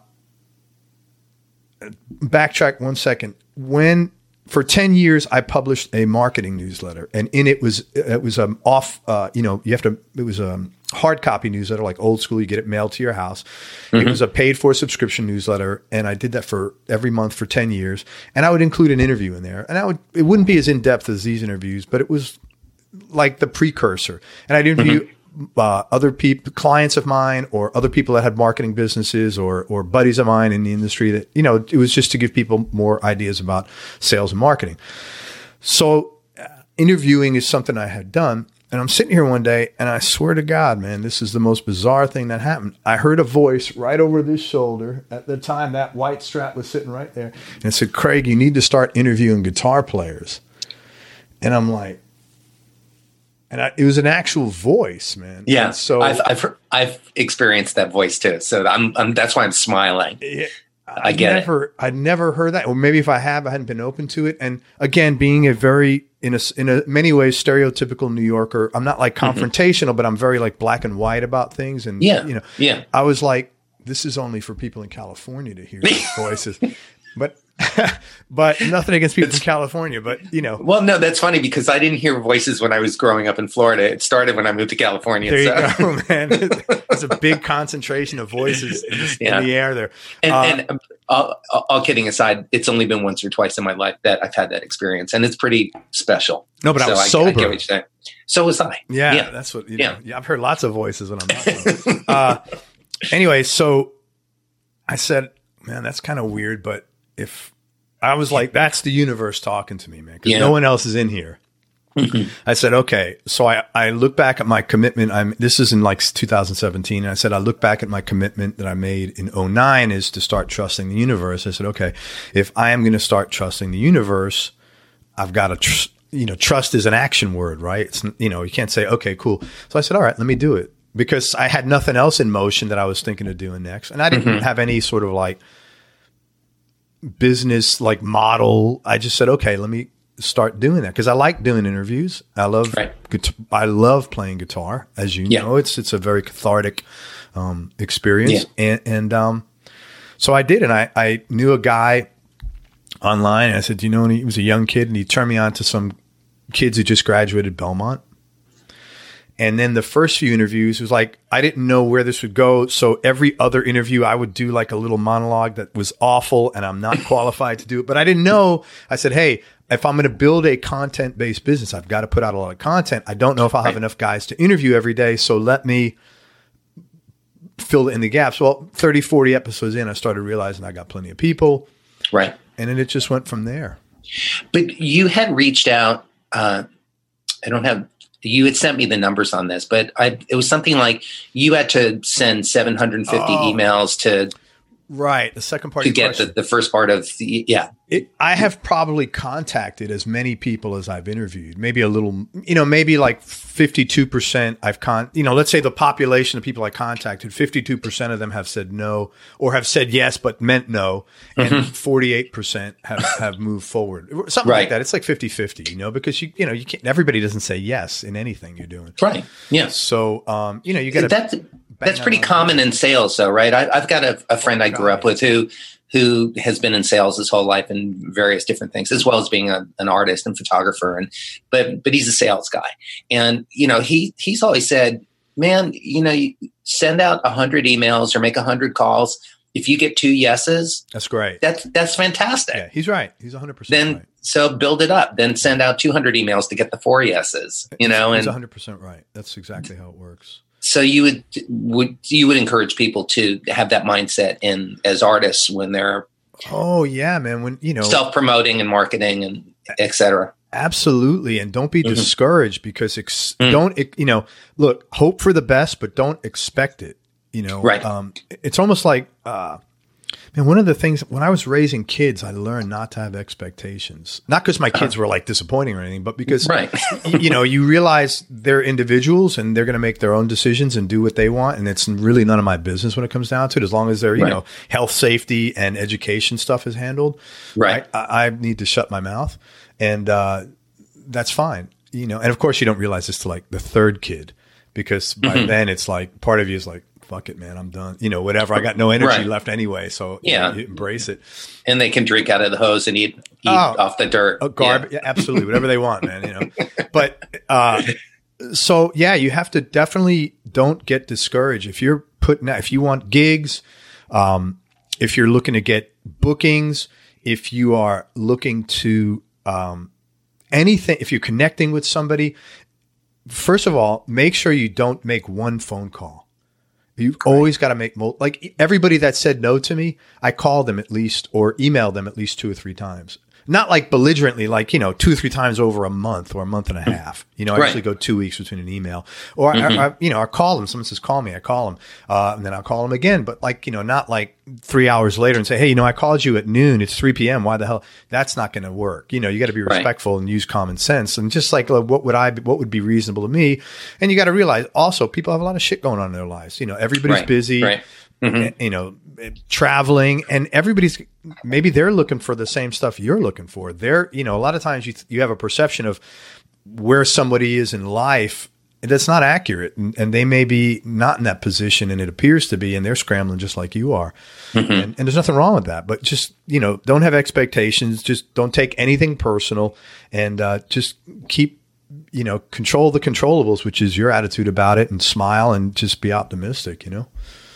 backtrack one second. When for ten years I published a marketing newsletter, and in it was it was um off uh, you know you have to it was a hard copy newsletter like old school, you get it mailed to your house. Mm-hmm. It was a paid for subscription newsletter, and I did that for every month for ten years, and I would include an interview in there, and I would it wouldn't be as in depth as these interviews, but it was like the precursor, and I'd interview. Mm-hmm. Uh, other people, clients of mine, or other people that had marketing businesses, or or buddies of mine in the industry. That you know, it was just to give people more ideas about sales and marketing. So, uh, interviewing is something I had done, and I'm sitting here one day, and I swear to God, man, this is the most bizarre thing that happened. I heard a voice right over this shoulder. At the time, that white strap was sitting right there, and it said, "Craig, you need to start interviewing guitar players." And I'm like. And I, it was an actual voice, man. Yeah. And so I've, I've I've experienced that voice too. So I'm, I'm that's why I'm smiling. Yeah, I get never, it. I'd never heard that, or maybe if I have, I hadn't been open to it. And again, being a very in a in a many ways stereotypical New Yorker, I'm not like confrontational, mm-hmm. but I'm very like black and white about things. And yeah, you know, yeah. I was like, this is only for people in California to hear these voices, but. But nothing against people it's, from California, but you know. Well, no, that's funny because I didn't hear voices when I was growing up in Florida. It started when I moved to California. There so. you go, man. There's a big concentration of voices in, the, yeah. in the air there. And, uh, and all, all kidding aside, it's only been once or twice in my life that I've had that experience, and it's pretty special. No, but so I was I, sober. I get what you're saying. So was I. Yeah, yeah. that's what. You yeah. know, yeah, I've heard lots of voices when I'm not sober. uh, anyway, so I said, "Man, that's kind of weird," but if I was like, that's the universe talking to me, man, because yeah. no one else is in here. Mm-hmm. I said, okay. So I, I look back at my commitment. I'm, this is in like two thousand seventeen. And I said, I look back at my commitment that I made in oh nine is to start trusting the universe. I said, okay, if I am going to start trusting the universe, I've got to, tr- you know, trust is an action word, right? It's, you know, you can't say, okay, cool. So I said, all right, let me do it, because I had nothing else in motion that I was thinking of doing next. And I didn't mm-hmm. have any sort of like business like model. I just said, okay, let me start doing that, because I like doing interviews. I love right. guitar- I love playing guitar, as you yeah. know. It's it's a very cathartic um, experience, yeah. and and um, so I did, and I I knew a guy online, and I said, you know, and he was a young kid, and he turned me on to some kids who just graduated Belmont. And then the first few interviews was like, I didn't know where this would go. So every other interview, I would do like a little monologue that was awful, and I'm not qualified to do it. But I didn't know. I said, hey, if I'm going to build a content-based business, I've got to put out a lot of content. I don't know if I'll have right. enough guys to interview every day. So let me fill in the gaps. Well, thirty, forty episodes in, I started realizing I got plenty of people. Right. And then it just went from there. But you had reached out. Uh, I don't have you had sent me the numbers on this, but I, it was something like you had to send seven hundred fifty oh, emails to right. The second part to of your get the, the first part of the, yeah. It, I have probably contacted as many people as I've interviewed, maybe a little, you know, maybe like fifty-two percent I've con, you know, let's say the population of people I contacted, fifty-two percent of them have said no or have said yes, but meant no. And mm-hmm. forty-eight percent have, have moved forward. Something right. like that. It's like fifty-fifty, you know, because you, you know, you can't, everybody doesn't say yes in anything you're doing. Right. Yeah. So, um, you know, you got to, that's, that's pretty common in sales though, right? I, I've got a, a friend I grew up with who, who has been in sales his whole life in various different things, as well as being a, an artist and photographer. And, but, but he's a sales guy. And, you know, he, he's always said, man, you know, you send out a hundred emails or make a hundred calls. If you get two yeses, that's great. That's, that's fantastic. Yeah, he's right. He's a hundred percent Then, right. So build it up, then send out two hundred emails to get the four yeses, you know, he's and a hundred percent right. That's exactly how it works. So you would, would, you would encourage people to have that mindset in as artists when they're, oh yeah, man. When, you know, self-promoting and marketing and et cetera. Absolutely. And don't be mm-hmm. discouraged because ex- mm. don't, you know, look, hope for the best, but don't expect it, you know, right. Um, it's almost like, uh, man, one of the things when I was raising kids, I learned not to have expectations, not because my kids were like disappointing or anything, but because, right. you know, you realize they're individuals and they're going to make their own decisions and do what they want. And it's really none of my business when it comes down to it, as long as their, you right. know, health, safety and education stuff is handled. Right. I, I need to shut my mouth and, uh, that's fine. You know, and of course you don't realize this to like the third kid, because by mm-hmm. then it's like part of you is like, fuck it, man, I'm done. You know, whatever. I got no energy right. left anyway. So yeah, you know, you embrace it. And they can drink out of the hose and eat, eat oh, off the dirt. Oh, garbage. Yeah. Yeah, absolutely. Whatever they want, man, you know, but, uh, so yeah, you have to definitely don't get discouraged. If you're putting out, if you want gigs, um, if you're looking to get bookings, if you are looking to, um, anything, if you're connecting with somebody, first of all, make sure you don't make one phone call. You've Great. always got to make, like everybody that said no to me, I called them at least or emailed them at least two or three times. Not like belligerently, like, you know, two or three times over a month or a month and a half. You know, I right. usually go two weeks between an email or, mm-hmm. I, I, you know, I call them. Someone says, call me. I call them. Uh, and then I'll call them again. But like, you know, not like three hours later and say, hey, you know, I called you at noon. It's three p.m. Why the hell? That's not going to work. You know, you got to be respectful right. and use common sense. And just like, what would I, what would be reasonable to me? And you got to realize also people have a lot of shit going on in their lives. You know, everybody's right. busy. Right. Mm-hmm. You know, traveling, and everybody's maybe they're looking for the same stuff you're looking for. They're, you know, a lot of times you you have a perception of where somebody is in life that's not accurate, and, and they may be not in that position, and it appears to be, and they're scrambling just like you are. Mm-hmm. And, and there's nothing wrong with that, but just, you know, don't have expectations. Just don't take anything personal, and uh, just keep, you know, control the controllables, which is your attitude about it, and smile and just be optimistic, you know.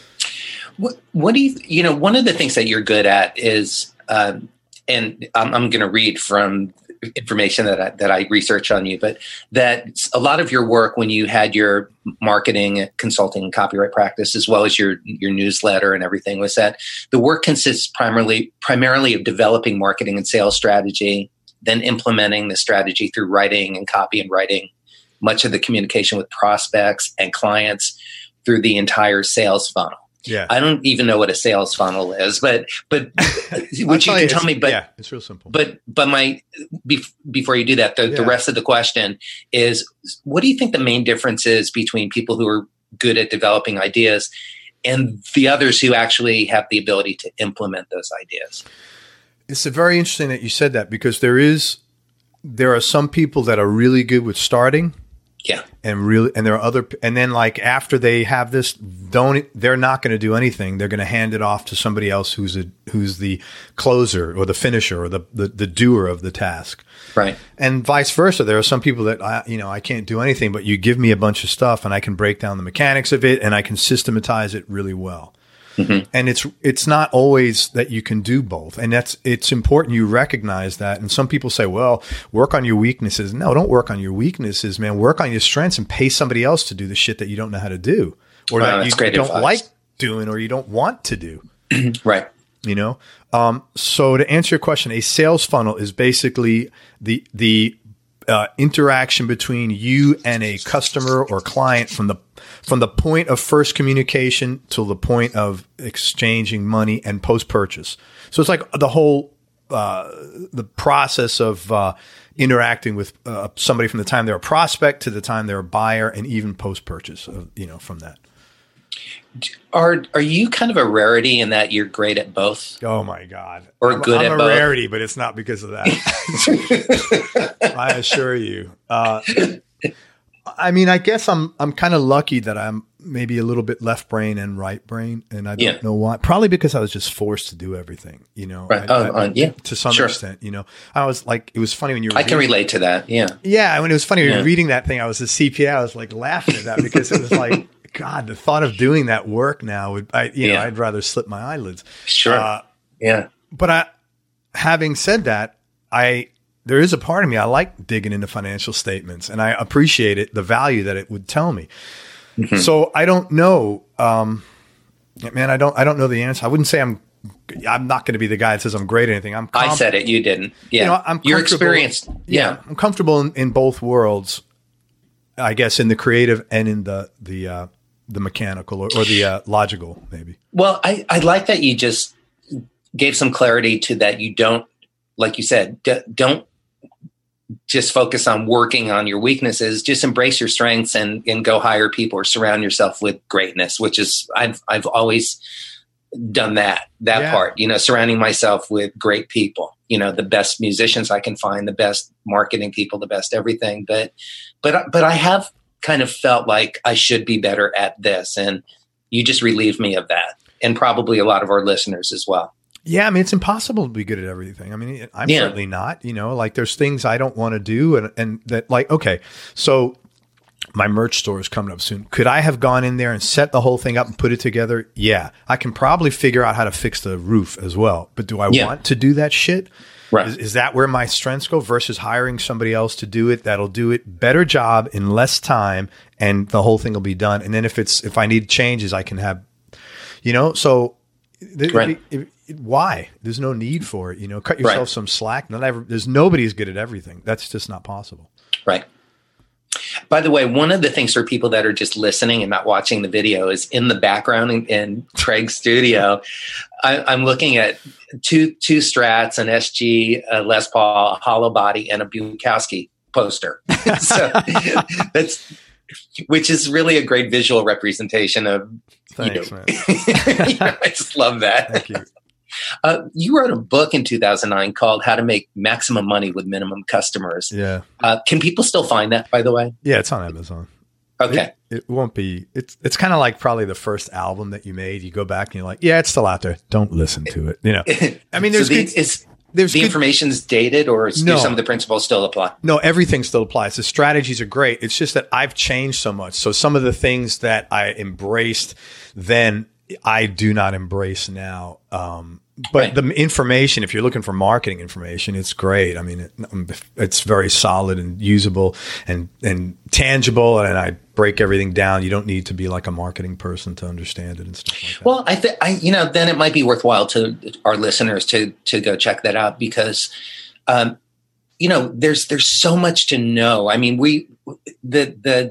What, what do you, you know, one of the things that you're good at is, um, and I'm, I'm going to read from information that I, that I research on you, but that a lot of your work when you had your marketing, consulting, and copyright practice, as well as your, your newsletter and everything, was that the work consists primarily, primarily of developing marketing and sales strategy, then implementing the strategy through writing and copy and writing, much of the communication with prospects and clients through the entire sales funnel. Yeah. I don't even know what a sales funnel is, but, but which you can you, tell me, but yeah, it's real simple. But, but my, be, before you do that, the, yeah. the rest of the question is, what do you think the main difference is between people who are good at developing ideas and the others who actually have the ability to implement those ideas? It's a very interesting that you said that, because there is, there are some people that are really good with starting. Yeah. And really, and there are other, and then like after they have this, don't, they're not going to do anything. They're going to hand it off to somebody else who's a, who's the closer or the finisher or the, the, the doer of the task. Right. And vice versa. There are some people that I, you know, I can't do anything, but you give me a bunch of stuff and I can break down the mechanics of it and I can systematize it really well. Mm-hmm. And it's it's not always that you can do both. And that's it's important you recognize that. And some people say, well, work on your weaknesses. No, don't work on your weaknesses, man. Work on your strengths and pay somebody else to do the shit that you don't know how to do, or wow, that you don't advice. like doing, or you don't want to do. Right. You know? Um, so to answer your question, a sales funnel is basically the the uh, interaction between you and a customer or client from the from the point of first communication till the point of exchanging money and post purchase. So it's like the whole uh, the process of uh, interacting with uh, somebody from the time they're a prospect to the time they're a buyer, and even post purchase. Uh, you know, from that. Are are you kind of a rarity in that you're great at both? Oh my God! Or I'm, good I'm at a both? rarity, but it's not because of that. I assure you. Uh, I mean, I guess I'm I'm kind of lucky that I'm maybe a little bit left brain and right brain, and I don't Yeah. know why. Probably because I was just forced to do everything. You know, Right. I, Oh, I, uh, yeah. to some Sure. extent. You know, I was like, it was funny when you were. I can reading- relate to that. Yeah. Yeah, when it was funny when you Yeah. were reading that thing, I was a C P A. I was like laughing at that because it was like, God, the thought of doing that work now would, I, you know, Yeah. I'd rather slip my eyelids. Sure. Uh, Yeah. but I, having said that, I there is a part of me I like digging into financial statements, and I appreciate it, the value that it would tell me. Mm-hmm. So I don't know, um, man. I don't. I don't know the answer. I wouldn't say I'm. I'm not going to be the guy that says I'm great at anything. I'm. I comp- said it. You didn't. Yeah. You know, I'm You're comfortable- experienced. Yeah. I'm comfortable in, in both worlds. I guess in the creative and in the the uh, the mechanical or, or the uh, logical, maybe. Well, I, I like that you just gave some clarity to that. You don't, like you said, d- don't just focus on working on your weaknesses. Just embrace your strengths and, and go hire people or surround yourself with greatness, which is, I've, I've always done that, that Yeah. part, you know, surrounding myself with great people, you know, the best musicians I can find, the best marketing people, the best everything. But, but, but I have kind of felt like I should be better at this. And you just relieved me of that. And probably a lot of our listeners as well. Yeah, I mean, it's impossible to be good at everything. I mean, I'm Yeah. certainly not. You know, like there's things I don't want to do, and and that like okay, so my merch store is coming up soon. Could I have gone in there and set the whole thing up and put it together? Yeah, I can probably figure out how to fix the roof as well. But do I Yeah. want to do that shit? Right. Is, is that where my strengths go versus hiring somebody else to do it? That'll do it better job in less time, and the whole thing will be done. And then if it's if I need changes, I can have, you know, so. th- Right. it- it- why? There's no need for it. You know, cut yourself Right. some slack. Not ever, there's nobody's good at everything. That's just not possible. Right. By the way, one of the things for people that are just listening and not watching the video is in the background in, in Craig's studio. I, I'm looking at two two Strats, an S G, a Les Paul, a Hollow Body, and a Bukowski poster. So that's which is really a great visual representation of. Thanks, you know, man. you know, I just love that. Thank you. Uh, you wrote a book in two thousand nine called How to Make Maximum Money with Minimum Customers. Yeah. Uh, can people still find that, by the way? Yeah, it's on Amazon. Okay. It, it won't be, it's it's kind of like probably the first album that you made. You go back and you're like, yeah, it's still out there. Don't listen to it. You know, I mean, there's so the, good, is there's the good, information's dated, or do No. some of the principles still apply? No, everything still applies. The strategies are great. It's just that I've changed so much. So some of the things that I embraced then, I do not embrace now. Um, but Right. the information, if you're looking for marketing information, it's great. I mean, it, it's very solid and usable and, and tangible. And I break everything down. You don't need to be like a marketing person to understand it and stuff like that. Well, I think I, you know, then it might be worthwhile to our listeners to to go check that out because, um, you know, there's there's so much to know. I mean, we the the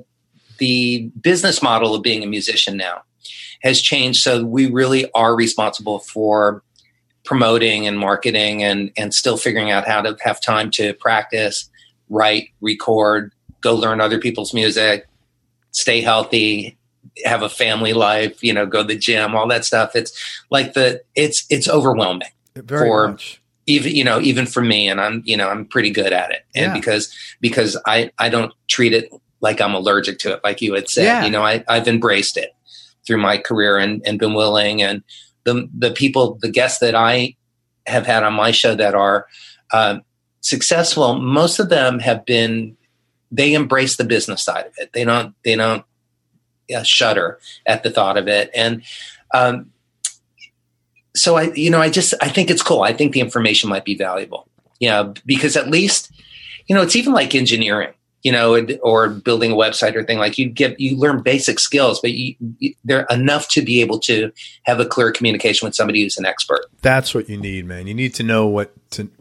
the business model of being a musician now has changed, so we really are responsible for promoting and marketing and and still figuring out how to have time to practice, write, record, go learn other people's music, stay healthy, have a family life, you know, go to the gym, all that stuff. It's like the it's it's overwhelming. Very for- much. Even, you know, even for me, and I'm, you know, I'm pretty good at it. And Yeah. because because I I don't treat it like I'm allergic to it, like you had said. Yeah. You know, I I've embraced it through my career and, and been willing. And the the people, the guests that I have had on my show that are uh, successful, most of them have been, they embrace the business side of it. They don't they don't uh, shudder at the thought of it. And um, so I, you know, I just I think it's cool. I think the information might be valuable. You know, because at least, you know, it's even like engineering, you know, or building a website or thing like you get, you learn basic skills, but you, you, they're enough to be able to have a clear communication with somebody who's an expert. That's what you need, man. You need to know what to, what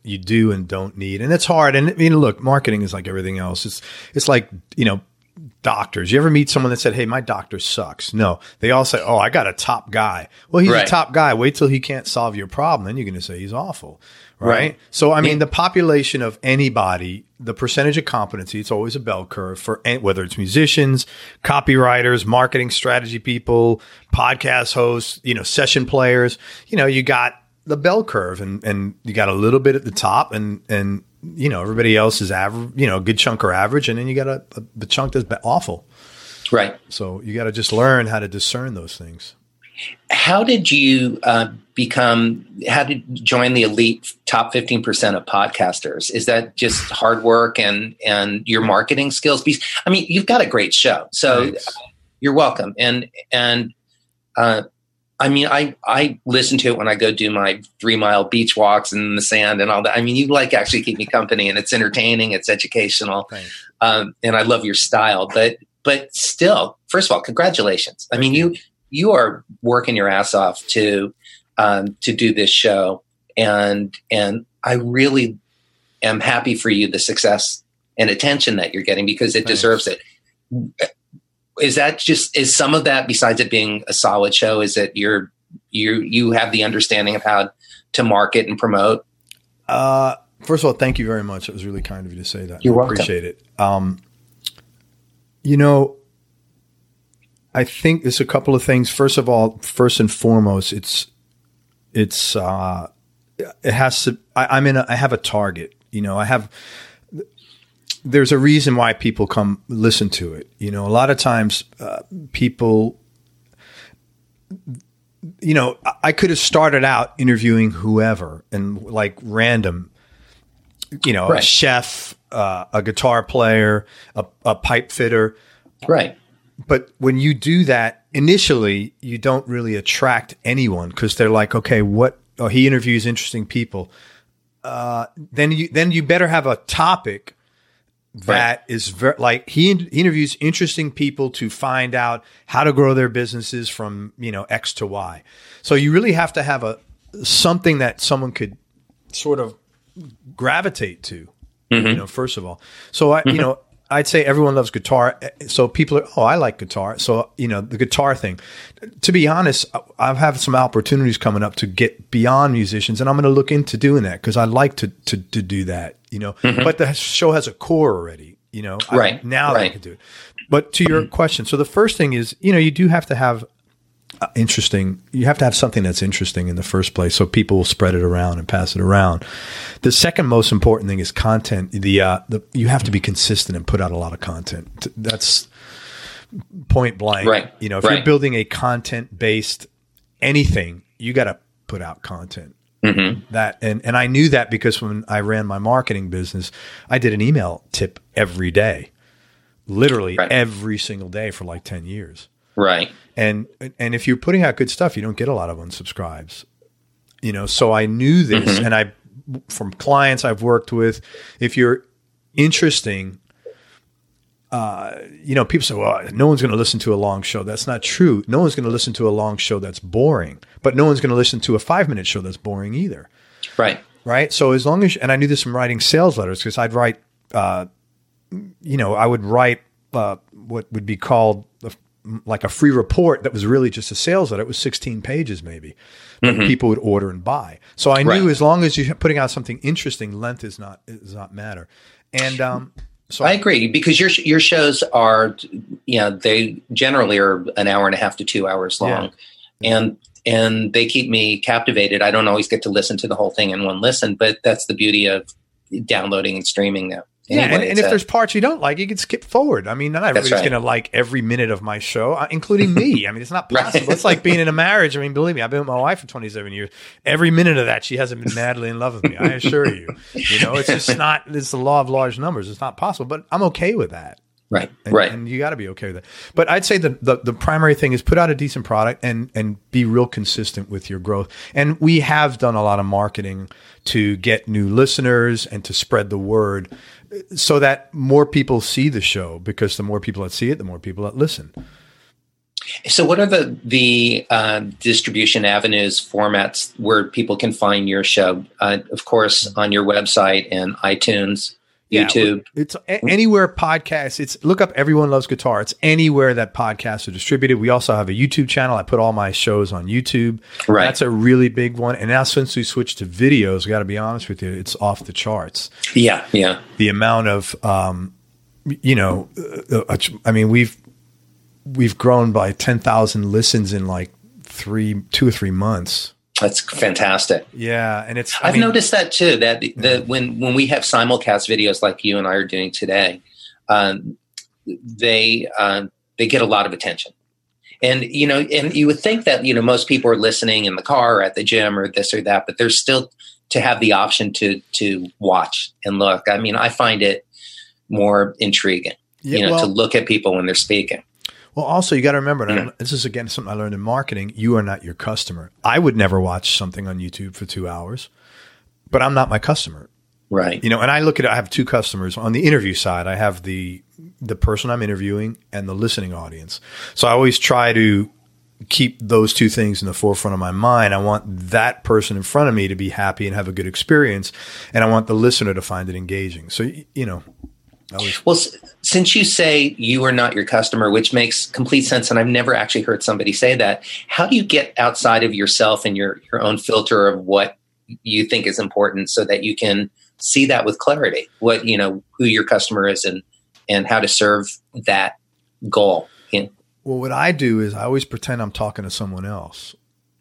you do and don't need. And it's hard. And I mean, look, marketing is like everything else. It's, it's like, you know, doctors. You ever meet someone that said, hey, my doctor sucks? No, they all say, oh, I got a top guy. Well, he's right. a top guy. Wait till he can't solve your problem. Then you're going to say he's awful. Right. right. So, I mean, yeah. the population of anybody, the percentage of competency, it's always a bell curve for whether it's musicians, copywriters, marketing strategy people, podcast hosts, you know, session players. You know, you got the bell curve and, and you got a little bit at the top and, and, you know, everybody else is average, you know, a good chunk are average. And then you got a, a the chunk that's awful. Right. So you got to just learn how to discern those things. How did you uh, become, how did you join the elite top fifteen percent of podcasters? Is that just hard work and, and your marketing skills? I mean, you've got a great show, so Thanks. You're welcome. And, and, uh, I mean, I, I listen to it when I go do my three mile beach walks in the sand and all that. I mean, you like actually keep me company, and it's entertaining, it's educational. Um, and I love your style, but, but still, first of all, congratulations. I mean, you, you are working your ass off to, um, to do this show. And, and I really am happy for you, the success and attention that you're getting, because it Thanks. Deserves it. Is that just, is some of that, besides it being a solid show, is it you're, you, you have the understanding of how to market and promote? Uh, first of all, thank you very much. It was really kind of you to say that. You're I welcome. Appreciate it. Um, you know, I think there's a couple of things. First of all, first and foremost, it's, it's, uh, it has to, I, I'm in a, I have a target, you know, I have, there's a reason why people come listen to it. You know, a lot of times uh, people, you know, I could have started out interviewing whoever and like random, you know, right. a chef, uh, a guitar player, a, a pipe fitter. Right. But when you do that, initially, you don't really attract anyone because they're like, okay, what? Oh, he interviews interesting people. Uh, then you then you better have a topic that right. is very like he, he interviews interesting people to find out how to grow their businesses from you know X to Y. So you really have to have a something that someone could sort of gravitate to. Mm-hmm. You know, first of all, so I mm-hmm. you know. I'd say everyone loves guitar. So people are, oh, I like guitar. So, you know, the guitar thing. To be honest, I've had some opportunities coming up to get beyond musicians, and I'm going to look into doing that because I like to, to to do that, you know. Mm-hmm. But the show has a core already, you know. Right. I, now right. I can do it. But to your mm-hmm. question, so the first thing is, you know, you do have to have uh, interesting, you have to have something that's interesting in the first place so people will spread it around and pass it around. The second most important thing is content. The, uh, the you have to be consistent and put out a lot of content. That's point blank. Right. You know, if right. you're building a content-based anything, you got to put out content. Mm-hmm. That and, and I knew that because when I ran my marketing business, I did an email tip every day, literally right. every single day for like ten years. Right. And and if you're putting out good stuff, you don't get a lot of unsubscribes. You know, so I knew this, mm-hmm. and I from clients I've worked with, if you're interesting, uh, you know, people say, well, no one's going to listen to a long show. That's not true. No one's going to listen to a long show that's boring, but no one's going to listen to a five minute show that's boring either. Right. Right. So as long as, and I knew this from writing sales letters because I'd write, uh, you know, I would write uh, what would be called a, like a free report that was really just a sales letter. It was sixteen pages maybe. But mm-hmm. people would order and buy. So I knew right. as long as you're putting out something interesting, length is not does not matter. And um, so I agree because your your shows are, you know, they generally are an hour and a half to two hours long, yeah. and and they keep me captivated. I don't always get to listen to the whole thing in one listen, but that's the beauty of downloading and streaming now. Anyway, yeah, and, and if a, there's parts you don't like, you can skip forward. I mean, not everybody's right. going to like every minute of my show, uh, including me. I mean, it's not possible. Right. It's like being in a marriage. I mean, believe me, I've been with my wife for twenty-seven years. Every minute of that, she hasn't been madly in love with me. I assure you. You know, it's just not. It's the law of large numbers. It's not possible, but I'm okay with that. Right, and, right. And you got to be okay with that. But I'd say the, the the primary thing is put out a decent product and and be real consistent with your growth. And we have done a lot of marketing to get new listeners and to spread the word so that more people see the show, because the more people that see it, the more people that listen. So what are the the uh, distribution avenues, formats where people can find your show? Uh, of course, on your website and iTunes, Yeah, YouTube. It's a- anywhere podcasts. It's look up Everyone Loves Guitar. It's anywhere that podcasts are distributed. We also have a YouTube channel. I put all my shows on YouTube. Right. That's a really big one. And now since we switched to videos, I got to be honest with you, it's off the charts. Yeah, yeah. The amount of, um, you know, uh, I mean, we've we've grown by ten thousand listens in like three, two or three months. That's fantastic. Yeah, and it's. I I've mean, noticed that too. That the, the when when we have simulcast videos like you and I are doing today, um, they uh, they get a lot of attention. And you know, and you would think that you know most people are listening in the car or at the gym or this or that, but there's still to have the option to to watch and look. I mean, I find it more intriguing, Yeah, you know, well- to look at people when they're speaking. Well, also you got to remember, and Yeah. I- this is again something I learned in marketing. You are not your customer. I would never watch something on YouTube for two hours, but I'm not my customer. Right. You know, and I look at it, I have two customers on the interview side. I have the the person I'm interviewing and the listening audience. So I always try to keep those two things in the forefront of my mind. I want that person in front of me to be happy and have a good experience, and I want the listener to find it engaging. So y- you know, I always, Well, s- since you say you are not your customer, which makes complete sense, and I've never actually heard somebody say that, how do you get outside of yourself and your, your own filter of what you think is important so that you can see that with clarity, what, you know, who your customer is and, and how to serve that goal? Yeah. well, what I do is I always pretend I'm talking to someone else.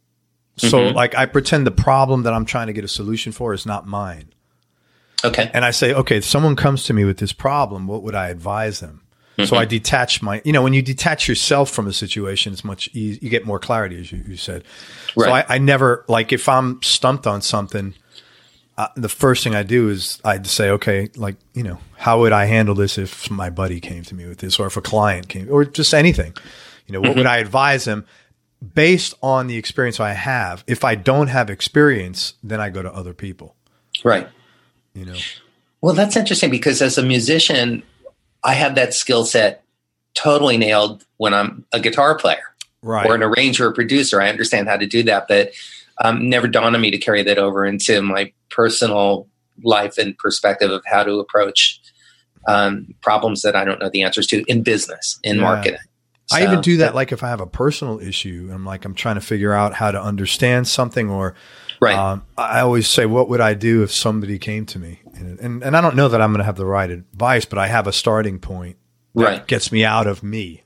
So Mhm. like I pretend the problem that I'm trying to get a solution for is not mine. Okay. And I say, okay, if someone comes to me with this problem, what would I advise them? So I detach my, you know, when you detach yourself from a situation, it's much easier. You get more clarity, as you, you said. So Right. I, I never, like if I'm stumped on something, uh, the first thing I do is I'd say, okay, like, you know, how would I handle this if my buddy came to me with this, or if a client came, or just anything, you know, what would I advise them based on the experience I have? If I don't have experience, then I go to other people, Right. you know? Well, that's interesting because as a musician, I have that skill set totally nailed when I'm a guitar player. Right. Or an arranger or producer. I understand how to do that, but um, never dawned on me to carry that over into my personal life and perspective of how to approach um, problems that I don't know the answers to in business, in Yeah. marketing. I So, even do that. Like if I have a personal issue, I'm like, I'm trying to figure out how to understand something, or Right. um, I always say, what would I do if somebody came to me? And, and, and I don't know that I'm going to have the right advice, but I have a starting point that Right. gets me out of me.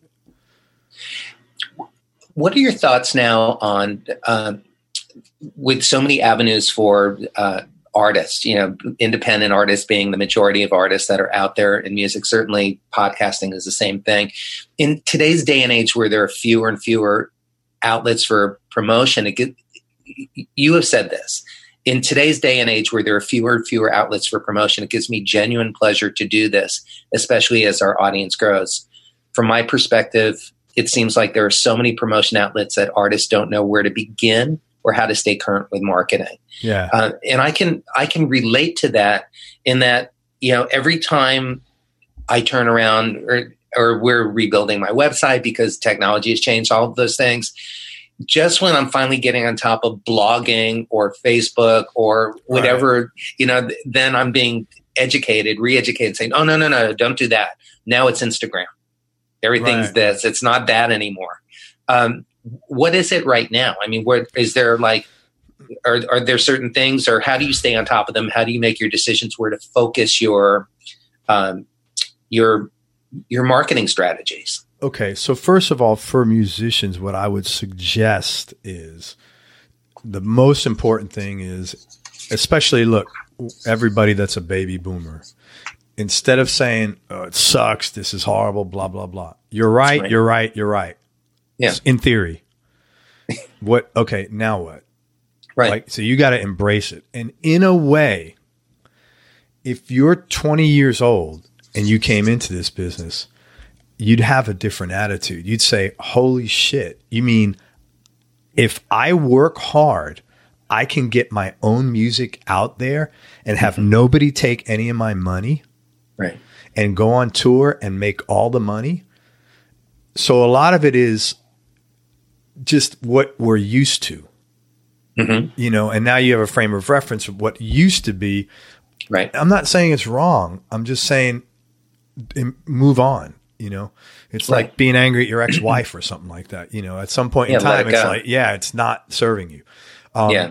What are your thoughts now on um, with so many avenues for uh, artists, you know, independent artists being the majority of artists that are out there in music? Certainly podcasting is the same thing. In today's day and age where there are fewer and fewer outlets for promotion, it get, you have said this. In today's day and age where there are fewer and fewer outlets for promotion, it gives me genuine pleasure to do this, especially as our audience grows. From my perspective, it seems like there are so many promotion outlets that artists don't know where to begin or how to stay current with marketing. Yeah. Uh, and I can I can relate to that in that, you know, every time I turn around or or we're rebuilding my website because technology has changed all of those things. Just when I'm finally getting on top of blogging or Facebook or whatever, right. you know, th- then I'm being educated, re-educated, saying, oh, no, no, no, don't do that. Now it's Instagram. Everything's Right. this. It's not that anymore. Um, what is it right now? I mean, where is there like, are, are there certain things, or how do you stay on top of them? How do you make your decisions where to focus your, um, your, your marketing strategies? Okay. So first of all, for musicians, what I would suggest is the most important thing is, especially look, everybody that's a baby boomer, instead of saying, oh, it sucks, this is horrible, blah, blah, blah. You're right, right. you're right, you're right. Yeah. In theory. What? Okay, now what? Right. Like, so you got to embrace it. And in a way, if you're twenty years old and you came into this business, you'd have a different attitude. You'd say, holy shit, you mean if I work hard, I can get my own music out there and have mm-hmm. nobody take any of my money? Right. And go on tour and make all the money. So a lot of it is just what we're used to, mm-hmm. you know, and now you have a frame of reference of what used to be. Right. I'm not saying it's wrong. I'm just saying move on, you know. It's Right. like being angry at your ex-wife or something like that. You know, at some point Yeah, in let time, it it's go. like, yeah, it's not serving you. Um, yeah.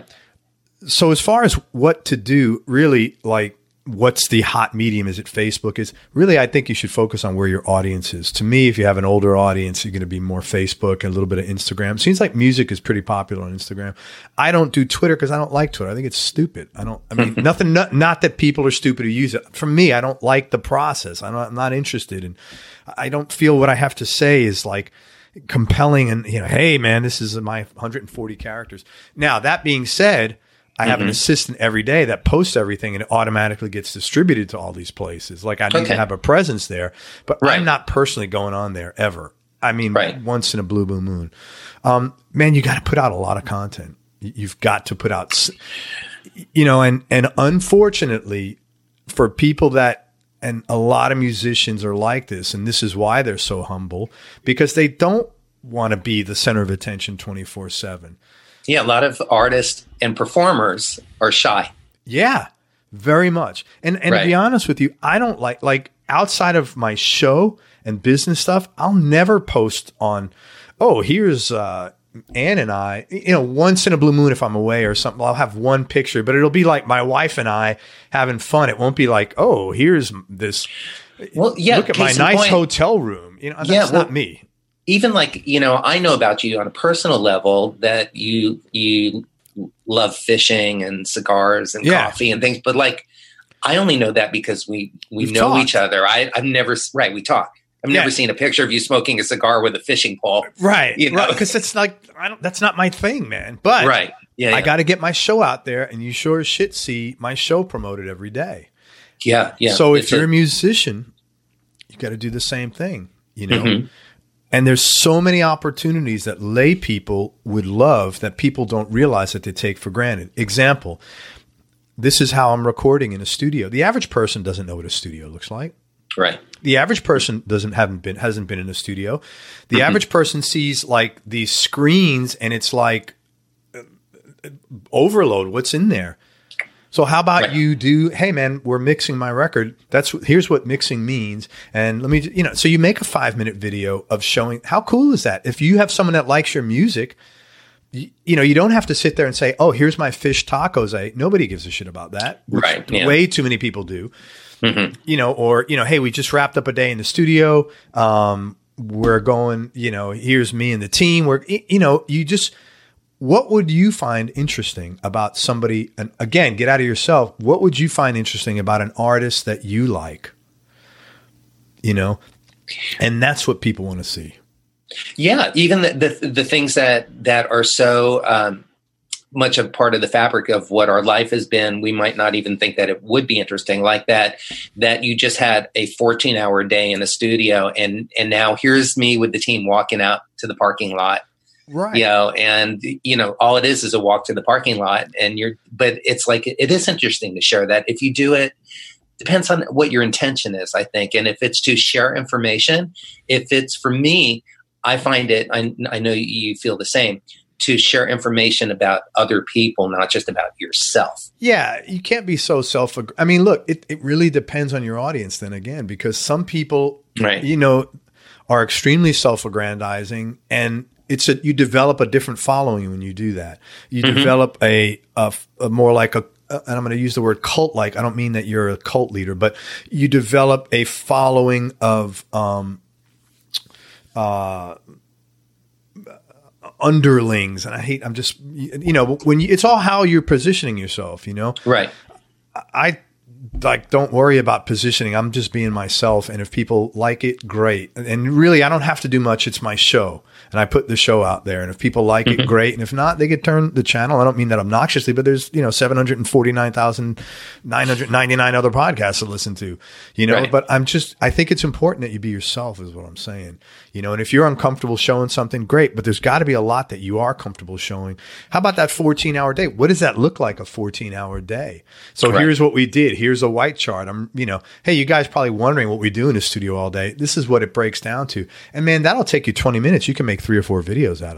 So as far as what to do, really, like, what's the hot medium? Is it Facebook? Is really, I think you should focus on where your audience is. To me, if you have an older audience, you're going to be more Facebook and a little bit of Instagram. Seems like music is pretty popular on Instagram. I don't do Twitter because I don't like Twitter. I think it's stupid. I don't, I mean, nothing, not, not that people are stupid who use it. For me, I don't like the process. I don't, I'm not interested in, I don't feel what I have to say is like compelling and, you know, hey man, this is my one hundred forty characters. Now, that being said, I have mm-hmm. an assistant every day that posts everything and it automatically gets distributed to all these places. Like I need Okay. to have a presence there, but Right. I'm not personally going on there ever. I mean, Right. once in a blue, blue moon. Um, man, you got to put out a lot of content. You- You've got to put out, s- you know, and, and unfortunately for people that, and a lot of musicians are like this, and this is why they're so humble, because they don't want to be the center of attention twenty-four seven. Yeah. A lot of artists and performers are shy. Yeah, very much. And and Right. to be honest with you, I don't like like outside of my show and business stuff, I'll never post on, oh, here's uh Ann and I, you know, once in a blue moon if I'm away or something, I'll have one picture, but it'll be like my wife and I having fun. It won't be like, oh, here's this. Well, yeah. Look at my case in nice point, hotel room. You know, that's Yeah, well, not me. even like, you know, I know about you on a personal level that you you love fishing and cigars and Yeah. coffee and things, but like I only know that because we we We've know talked. each other. I I've never right, we talk. I've Yeah. never seen a picture of you smoking a cigar with a fishing pole. Right. You know? Right. Because it's like, I don't, that's not my thing, man. But Right. Yeah. I yeah. got to get my show out there, and you sure as shit see my show promoted every day. yeah, yeah. So if It's you're a, a- musician, you got to do the same thing, you know? Mhm. And there's so many opportunities that lay people would love that people don't realize that they take for granted. Example, this is how I'm recording in a studio. The average person doesn't know what a studio looks like. right. The average person doesn't haven't been hasn't been in a studio. The Mm-hmm. average person sees like these screens and it's like uh, overload. What's in there? So how about Right. you do? Hey man, we're mixing my record. That's here's what mixing means. And let me, you know, so you make a five minute video of showing how cool is that? If you have someone that likes your music, you, you know, you don't have to sit there and say, oh, here's my fish tacos. I nobody gives a shit about that. which Right, yeah. Way too many people do. Mhm. You know, or, you know, hey, we just wrapped up a day in the studio. Um, we're going, you know, here's me and the team. We're, you know, you just, what would you find interesting about somebody? And again, get out of yourself. What would you find interesting about an artist that you like? You know, and that's what people want to see. Yeah, even the, the the things that that are so um, much a part of the fabric of what our life has been, we might not even think that it would be interesting. Like that, that you just had a fourteen hour day in a studio, and and now here's me with the team walking out to the parking lot. Right. You know, and you know, all it is is a walk to the parking lot, and you're. But it's like it is interesting to share that. If you do it, depends on what your intention is, I think, and if it's to share information, if it's for me. I find it, I, I know you feel the same, to share information about other people, not just about yourself. Yeah, you can't be so self. I mean, look, it, it really depends on your audience then again, because some people, Right. you know, are extremely self-aggrandizing, and it's a, you develop a different following when you do that. You Mhm. develop a, a, a more like a, and I'm going to use the word cult-like. I don't mean that you're a cult leader, but you develop a following of, um, uh, underlings. And I hate, I'm just, you know, when you, it's all how you're positioning yourself, you know? Right. I like, don't worry about positioning. I'm just being myself. And if people like it, great. And, and really, I don't have to do much. It's my show. And I put the show out there. And if people like it, great. And if not, they could turn the channel. I don't mean that obnoxiously, but there's, you know, seven hundred forty-nine thousand nine hundred ninety-nine other podcasts to listen to, you know, Right. but I'm just, I think it's important that you be yourself is what I'm saying, you know, and if you're uncomfortable showing something, great, but there's got to be a lot that you are comfortable showing. How about that fourteen hour day? What does that look like, a fourteen hour day? So Right. here's what we did. Here's a white chart. I'm, you know, hey, you guys probably wondering what we do in the studio all day. This is what it breaks down to. And man, that'll take you twenty minutes. You can make three or four videos out of that.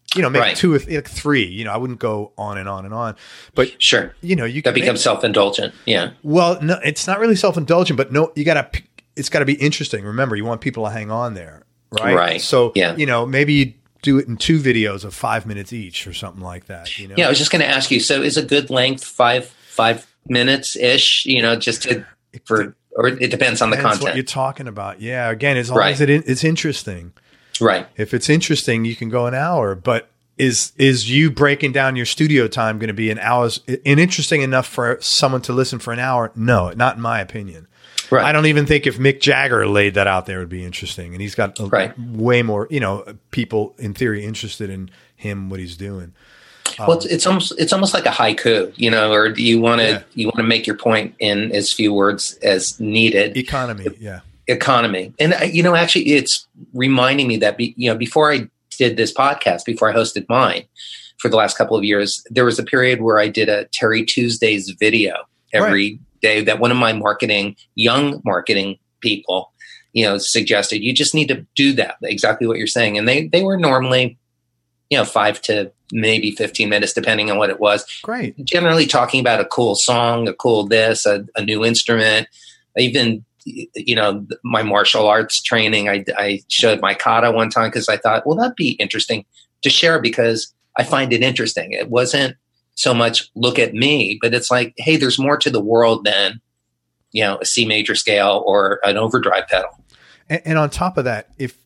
You know, maybe Right. two or th- like three. You know, I wouldn't go on and on and on. But Sure. you know, you That can becomes make- self-indulgent. Yeah. Well, no, it's not really self-indulgent, but no, you got to. It's got to be interesting. Remember, you want people to hang on there, right? Right. So, Yeah. you know, maybe you do it in two videos of five minutes each or something like that. You know. Yeah, I was just going to ask you. So, is a good length five five minutes ish? You know, just to for or it depends on the Depends what content. you're talking about. Yeah. Again, as long Right. as it it's interesting. Right. If it's interesting, you can go an hour. But is is you breaking down your studio time going to be an hour's and interesting enough for someone to listen for an hour? No, not in my opinion. Right. I don't even think if Mick Jagger laid that out there, it would be interesting. And he's got a, Right. way more, you know, people in theory interested in him, what he's doing. Well, it's, it's almost it's almost like a haiku, you know, or do you want to Yeah. you want to make your point in as few words as needed? Economy, yeah. Economy, and uh, you know, actually, it's reminding me that be, you know, before I did this podcast, before I hosted mine for the last couple of years, there was a period where I did a Terry Tuesdays video every Right. day that one of my marketing, young marketing people, you know, suggested you just need to do that, exactly what you're saying. And they, they were normally, you know, five to maybe fifteen minutes, depending on what it was. Great. Generally talking about a cool song, a cool this, a, a new instrument, even, you know, my martial arts training. I, I showed my kata one time because I thought, well, that'd be interesting to share because I find it interesting. It wasn't so much look at me, but it's like, hey, there's more to the world than, you know, a C major scale or an overdrive pedal. And, and on top of that, if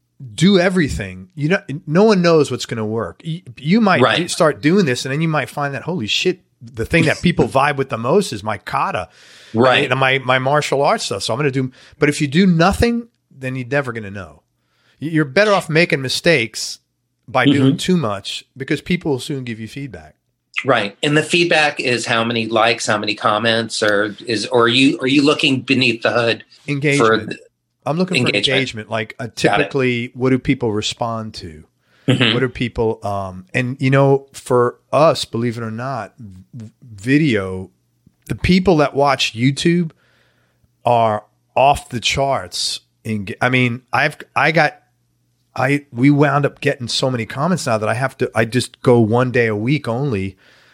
do everything, you know, no one knows what's going to work. You, you might Right. do, start doing this, and then you might find that holy shit, the thing that people vibe with the most is my kata, Right. And my my martial arts stuff. So I'm going to do. But if you do nothing, then you're never going to know. You- You're better off making mistakes by doing too much because people will soon give you feedback. Right. And the feedback is how many likes, how many comments, or is, or are you, are you looking beneath the hood for Engagement. the, I'm looking for engagement. engagement. Like uh, typically, what do people respond to? Mhm. What are people? Um, and you know, for us, believe it or not, v- video, the people that watch YouTube are off the charts. In, I mean, I've I got I we wound up getting so many comments now that I have to. I just go one day a week only.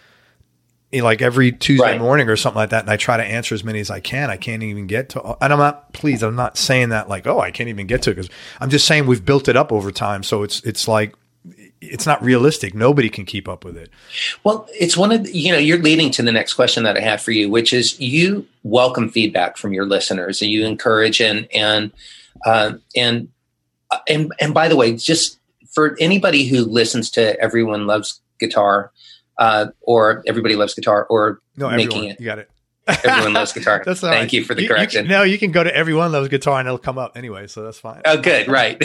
You know, like every Tuesday Right. morning or something like that, and I try to answer as many as I can. I can't even get to, and I'm not. Please, I'm not saying that like, oh, I can't even get to it because I'm just saying we've built it up over time. So it's it's like it's not realistic. Nobody can keep up with it. Well, it's one of the, you know, you're leading to the next question that I have for you, which is you welcome feedback from your listeners and you encourage and, and, uh, and, and, and by the way, just for anybody who listens to Everyone Loves Guitar, uh, or Everybody Loves Guitar or No, making everyone, it, you got it. Everyone Loves Guitar. That's all Thank right. you for the You- correction. You can, no, you can go to Everyone Loves Guitar and it'll come up anyway. So that's fine. Oh, good. Right.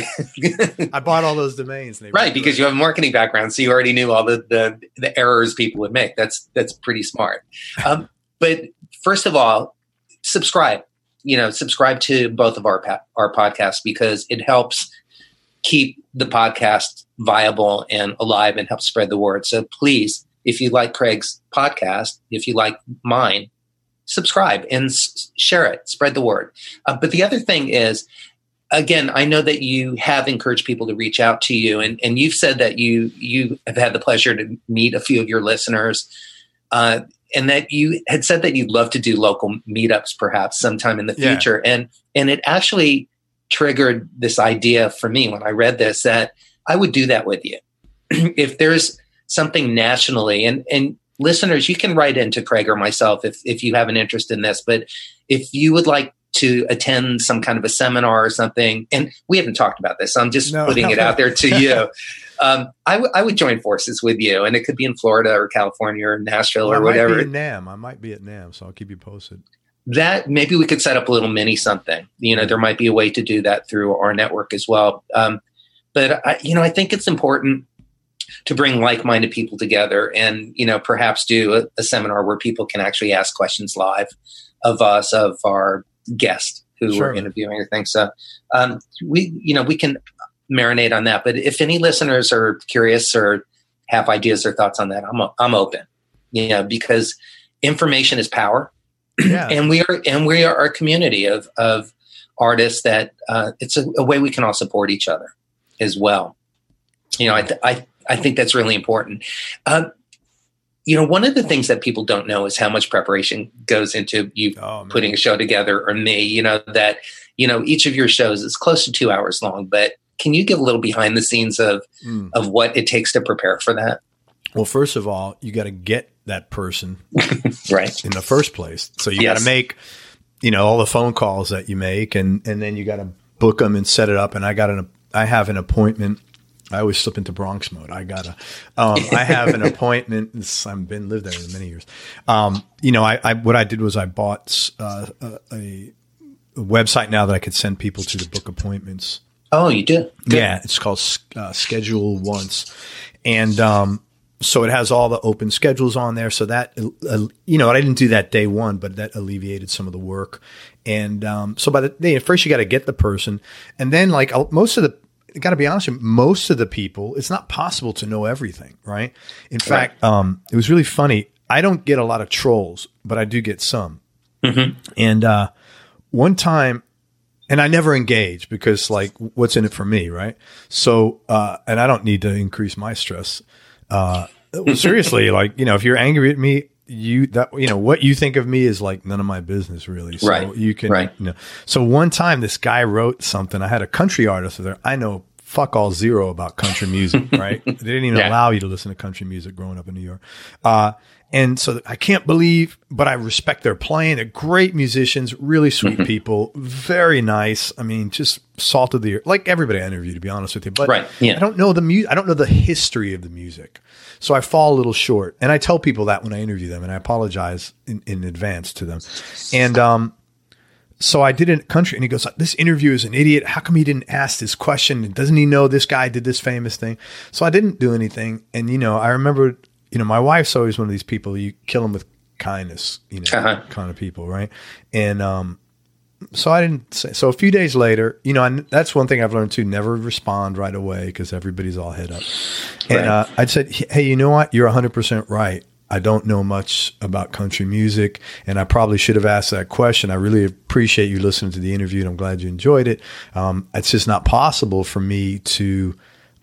I bought all those domains. And they Right, because you have a marketing background, so you already knew all the, the, the errors people would make. That's that's pretty smart. Um, but first of all, subscribe. You know, subscribe to both of our pa- our podcasts because it helps keep the podcast viable and alive and help spread the word. So please, if you like Craig's podcast, if you like mine, subscribe and s- share it, spread the word. Uh, but the other thing is, again, I know that you have encouraged people to reach out to you, and, and you've said that you you have had the pleasure to meet a few of your listeners, uh, and that you had said that you'd love to do local meetups perhaps sometime in the Yeah. future. And and it actually triggered this idea for me when I read this that I would do that with you. If there's something nationally, and and listeners, you can write into Craig or myself if if you have an interest in this, but if you would like to attend some kind of a seminar or something, and we haven't talked about this, so I'm just No. putting it out there to you. Um, I, w- I would join forces with you, and it could be in Florida or California or Nashville Well, or I whatever. might be at NAMM. I might be at NAMM, so I'll keep you posted. That maybe we could set up a little mini something. You know, there might be a way to do that through our network as well. Um, but I, you know, I think it's important to bring like-minded people together, and you know, perhaps do a, a seminar where people can actually ask questions live of us, of our guest who Sure. we're interviewing or things. So um, we, you know, we can marinate on that. But if any listeners are curious or have ideas or thoughts on that, I'm I'm open. You know, because information is power. Yeah. And we are, and we are a community of of artists that uh, it's a, a way we can all support each other as well. You know, I th- I I think that's really important. Um, you know, one of the things that people don't know is how much preparation goes into you oh, putting a show together, or me, you know, that, you know, each of your shows is close to two hours long, but can you give a little behind the scenes of, mm. of what it takes to prepare for that? Well, first of all, you got to get that person right in the first place. So you yes. got to make, you know, all the phone calls that you make, and, and then you got to book them and set it up. And I got an, I have an appointment. I always slip into Bronx mode. I gotta, um, I have an appointment. This, I've been lived there for many years. Um, you know, I, I, what I did was I bought uh, a, a website now that I could send people to to book appointments. Oh, you did? Good. Yeah. It's called uh, Schedule Once. And, um, so it has all the open schedules on there. So that, uh, you know, I didn't do that day one, but that alleviated some of the work. And, um, so by the day, first you got to get the person. And then like most of the, got to be honest with you, most of the people, it's not possible to know everything, right? In right. fact, um, it was really funny. I don't get a lot of trolls, but I do get some. Mm-hmm. And, uh, one time, and I never engage because like, what's in it for me, right? So, uh, and I don't need to increase my stress. Uh, seriously, like, you know, if you're angry at me, you, that, you know, what you think of me is like none of my business really. So right. you can, right. you know, so one time this guy wrote something. I had a country artist there. I know fuck all zero about country music, right? They didn't even yeah. allow you to listen to country music growing up in New York. Uh, and so I can't believe, but I respect their playing. They're great musicians, really sweet mm-hmm. people, very nice. I mean, just salt of the earth, like everybody I interviewed, to be honest with you. But right. yeah. I don't know the music. I don't know the history of the music. So I fall a little short. And I tell people that when I interview them, and I apologize in, in advance to them. And, um, so I did a country, and he goes, this interview is an idiot. How come he didn't ask this question? And doesn't he know this guy did this famous thing? So I didn't do anything. And, you know, I remember, you know, my wife's always one of these people, you kill them with kindness, you know, uh-huh. kind of people. Right. And, um, so I didn't say, so a few days later, you know, and that's one thing I've learned too, never respond right away because everybody's all head up. Right. And, uh, I'd said, hey, you know what? You're a hundred percent right. I don't know much about country music, and I probably should have asked that question. I really appreciate you listening to the interview, and I'm glad you enjoyed it. Um, it's just not possible for me to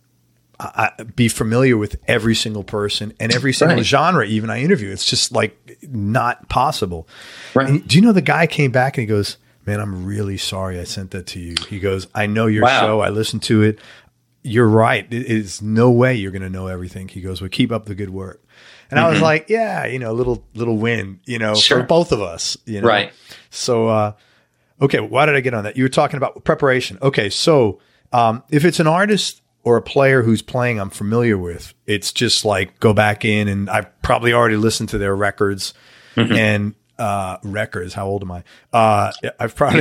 uh, be familiar with every single person and every single right. genre even I interview. It's just like not possible. Right. And do you know the guy came back and he goes, man, I'm really sorry I sent that to you. He goes, I know your wow. show. I listened to it. You're right. It is no way you're going to know everything. He goes, well, keep up the good work. And mm-hmm. I was like, yeah, you know, little, little win, you know, sure. for both of us, you know? Right. So, uh, okay. Why did I get on that? You were talking about preparation. Okay. So, um, if it's an artist or a player who's playing, I'm familiar with, it's just like go back in, and I've probably already listened to their records mm-hmm. and, uh, records. How old am I? Uh, I've probably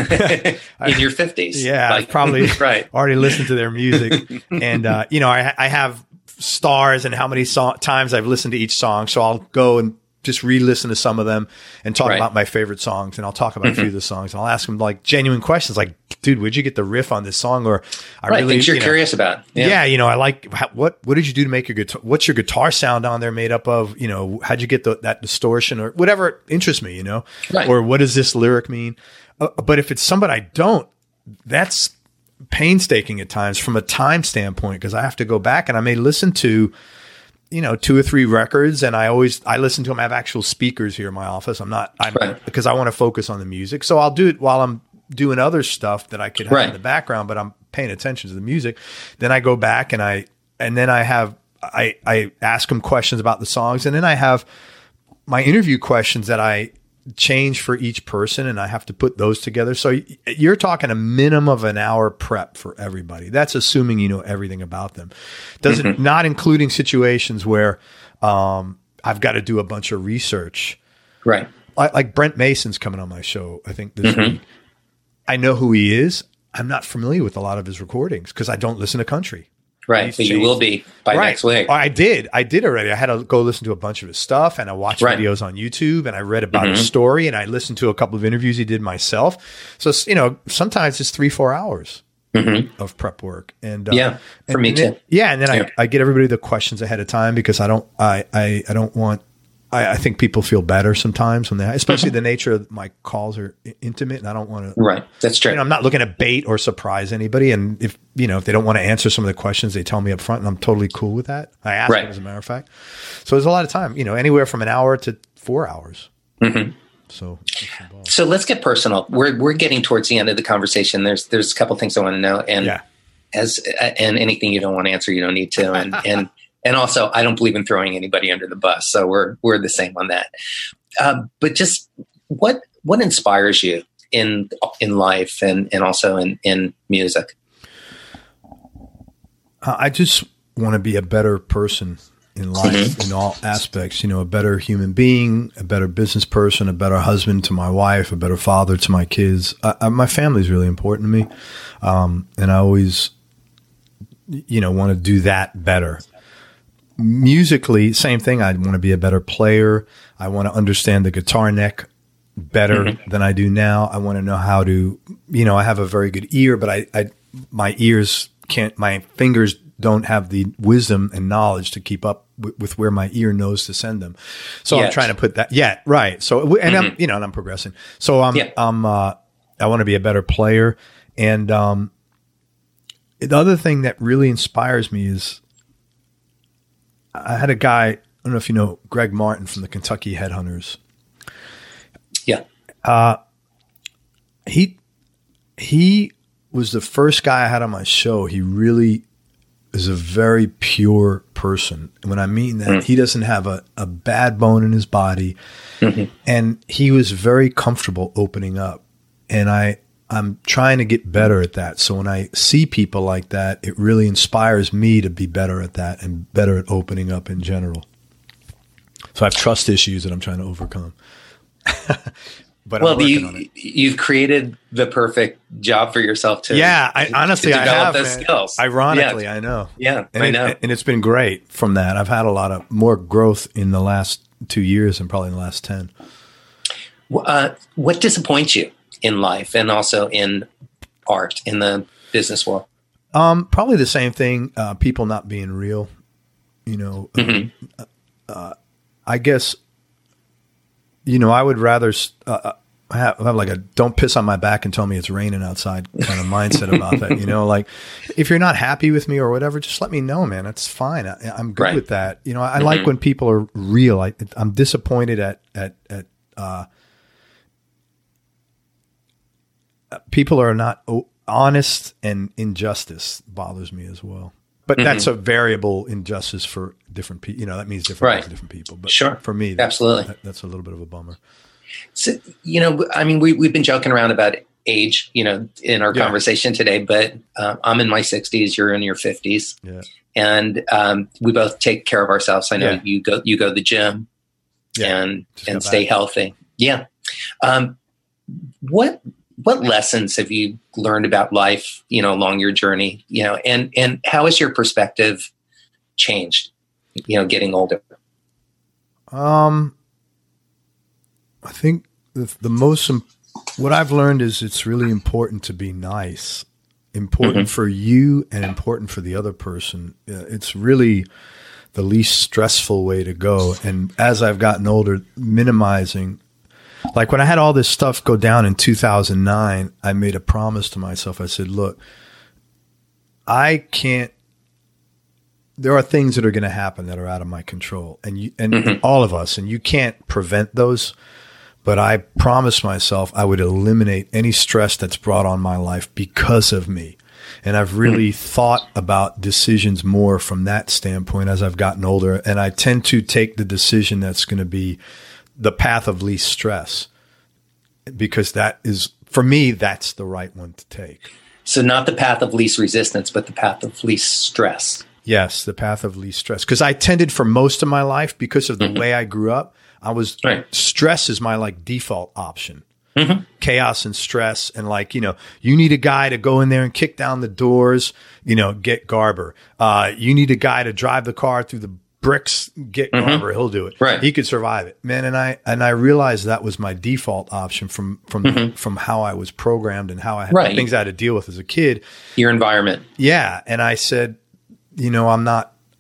in your fifties. Yeah. Like, I've probably right. already listened to their music, and, uh, you know, I, I have stars and how many so- times I've listened to each song. So I'll go and just re-listen to some of them and talk right. about my favorite songs. And I'll talk about mm-hmm. a few of the songs, and I'll ask them like genuine questions like, dude, where'd you get the riff on this song? Or I right, really, things you're you know, curious about. Yeah. yeah. You know, I like, how, what, what did you do to make your guitar? What's your guitar sound on there made up of? You know, how'd you get the, that distortion or whatever interests me, you know, right. or what does this lyric mean? Uh, but if it's somebody I don't, that's painstaking at times from a time standpoint, because I have to go back and I may listen to, you know, two or three records, and I always, I listen to them. I have actual speakers here in my office. I'm not, I'm right. because I want to focus on the music. So I'll do it while I'm doing other stuff that I could have right. in the background, but I'm paying attention to the music. Then I go back and I, and then I have, I, I ask them questions about the songs, and then I have my interview questions that I change for each person, and I have to put those together. So you're talking a minimum of an hour prep for everybody. That's assuming you know everything about them. Doesn't mm-hmm. not including situations where um, I've got to do a bunch of research. Right. I, like Brent Mason's coming on my show, I think this mm-hmm. week. I know who he is. I'm not familiar with a lot of his recordings because I don't listen to country. Right. But you will be by right. next week. I did. I did already. I had to go listen to a bunch of his stuff, and I watched right. videos on YouTube, and I read about mm-hmm. his story, and I listened to a couple of interviews he did myself. So, you know, sometimes it's three, four hours mm-hmm. of prep work. And uh, yeah, for and, me and too. Then, yeah. And then yeah. I, I get everybody the questions ahead of time because I don't, I, I, I don't want, I, I think people feel better sometimes when they, especially mm-hmm. the nature of my calls are intimate, and I don't want to. Right, that's true. You know, I'm not looking to bait or surprise anybody, and if you know if they don't want to answer some of the questions, they tell me up front, and I'm totally cool with that. I ask right. them, as a matter of fact. So there's a lot of time, you know, anywhere from an hour to four hours. Mm-hmm. So, so let's get personal. We're we're getting towards the end of the conversation. There's there's a couple things I want to know, and yeah. as and anything you don't want to answer, you don't need to, and and. And also, I don't believe in throwing anybody under the bus, so we're we're the same on that. Uh, but just what what inspires you in in life and, and also in, in music? I just want to be a better person in life, mm-hmm. in all aspects. You know, a better human being, a better business person, a better husband to my wife, a better father to my kids. I, I, my family is really important to me, um, and I always, you know, want to do that better. Musically, same thing. I want to be a better player. I want to understand the guitar neck better mm-hmm. than I do now. I want to know how to, you know, I have a very good ear, but I, I, my ears can't, my fingers don't have the wisdom and knowledge to keep up w- with where my ear knows to send them. So yes. I'm trying to put that, yeah, right. So, and mm-hmm. I'm, you know, and I'm progressing. So I'm, yeah. I'm, uh, I want to be a better player. And, um, the other thing that really inspires me is, I had a guy, I don't know if you know Greg Martin from the Kentucky Headhunters. Yeah. Uh, he he was the first guy I had on my show. He really is a very pure person. And when I mean that, mm. he doesn't have a, a bad bone in his body. Mm-hmm. And he was very comfortable opening up. And I, I'm trying to get better at that. So when I see people like that, it really inspires me to be better at that and better at opening up in general. So I have trust issues that I'm trying to overcome. But well, I'm working you, on it. You've created the perfect job for yourself to. Yeah, I, honestly, to I develop have. those man. skills. Ironically, yeah. I know. Yeah, and I it, know. And it's been great from that. I've had a lot of more growth in the last two years and probably in the last ten. Uh, what disappoints you in life and also in art, in the business world? Um, probably the same thing. Uh, people not being real. You know, mm-hmm. uh, uh, I guess. You know, I would rather uh, have, have like a "don't piss on my back and tell me it's raining outside" kind of mindset about that. You know, like if you're not happy with me or whatever, just let me know, man. It's fine. I, I'm good right. with that. You know, I, I mm-hmm. like when people are real. I, I'm disappointed at at at. Uh, people are not honest, and injustice bothers me as well. But mm-hmm. that's a variable injustice for different people. You know, that means different right. things to different people. But sure. for me, absolutely, that, that's a little bit of a bummer. So, you know, I mean, we, we've been joking around about age, you know, in our yeah. conversation today, but uh, I'm in my sixties, you're in your fifties. Yeah. And um, we both take care of ourselves. I know yeah. you go, you go to the gym yeah. and, Just and stay back. healthy. Yeah. Um, what, what lessons have you learned about life, you know, along your journey, you know, and, and how has your perspective changed, you know, getting older? Um, I think the, the most, what I've learned is it's really important to be nice, important mm-hmm. for you and important for the other person. It's really the least stressful way to go. And as I've gotten older, minimizing, like when I had all this stuff go down in two thousand nine, I made a promise to myself. I said, look, I can't, there are things that are going to happen that are out of my control, and you, and, mm-hmm. and all of us, and you can't prevent those. But I promised myself I would eliminate any stress that's brought on my life because of me. And I've really mm-hmm. thought about decisions more from that standpoint as I've gotten older. And I tend to take the decision that's going to be the path of least stress, because that is, for me, that's the right one to take. So not the path of least resistance, but the path of least stress. Yes, the path of least stress. Because I tended for most of my life, because of the mm-hmm. way I grew up, I was right. stress is my like default option. Mm-hmm. Chaos and stress, and like, you know, you need a guy to go in there and kick down the doors, you know, get Garber. Uh, you need a guy to drive the car through the bricks, get mm-hmm. Garber. He'll do it. Right. He could survive it, man. And I and I realized that was my default option from from mm-hmm. from how I was programmed and how I had right. things I had to deal with as a kid. Your environment. Yeah, and I said, you know, I'm not.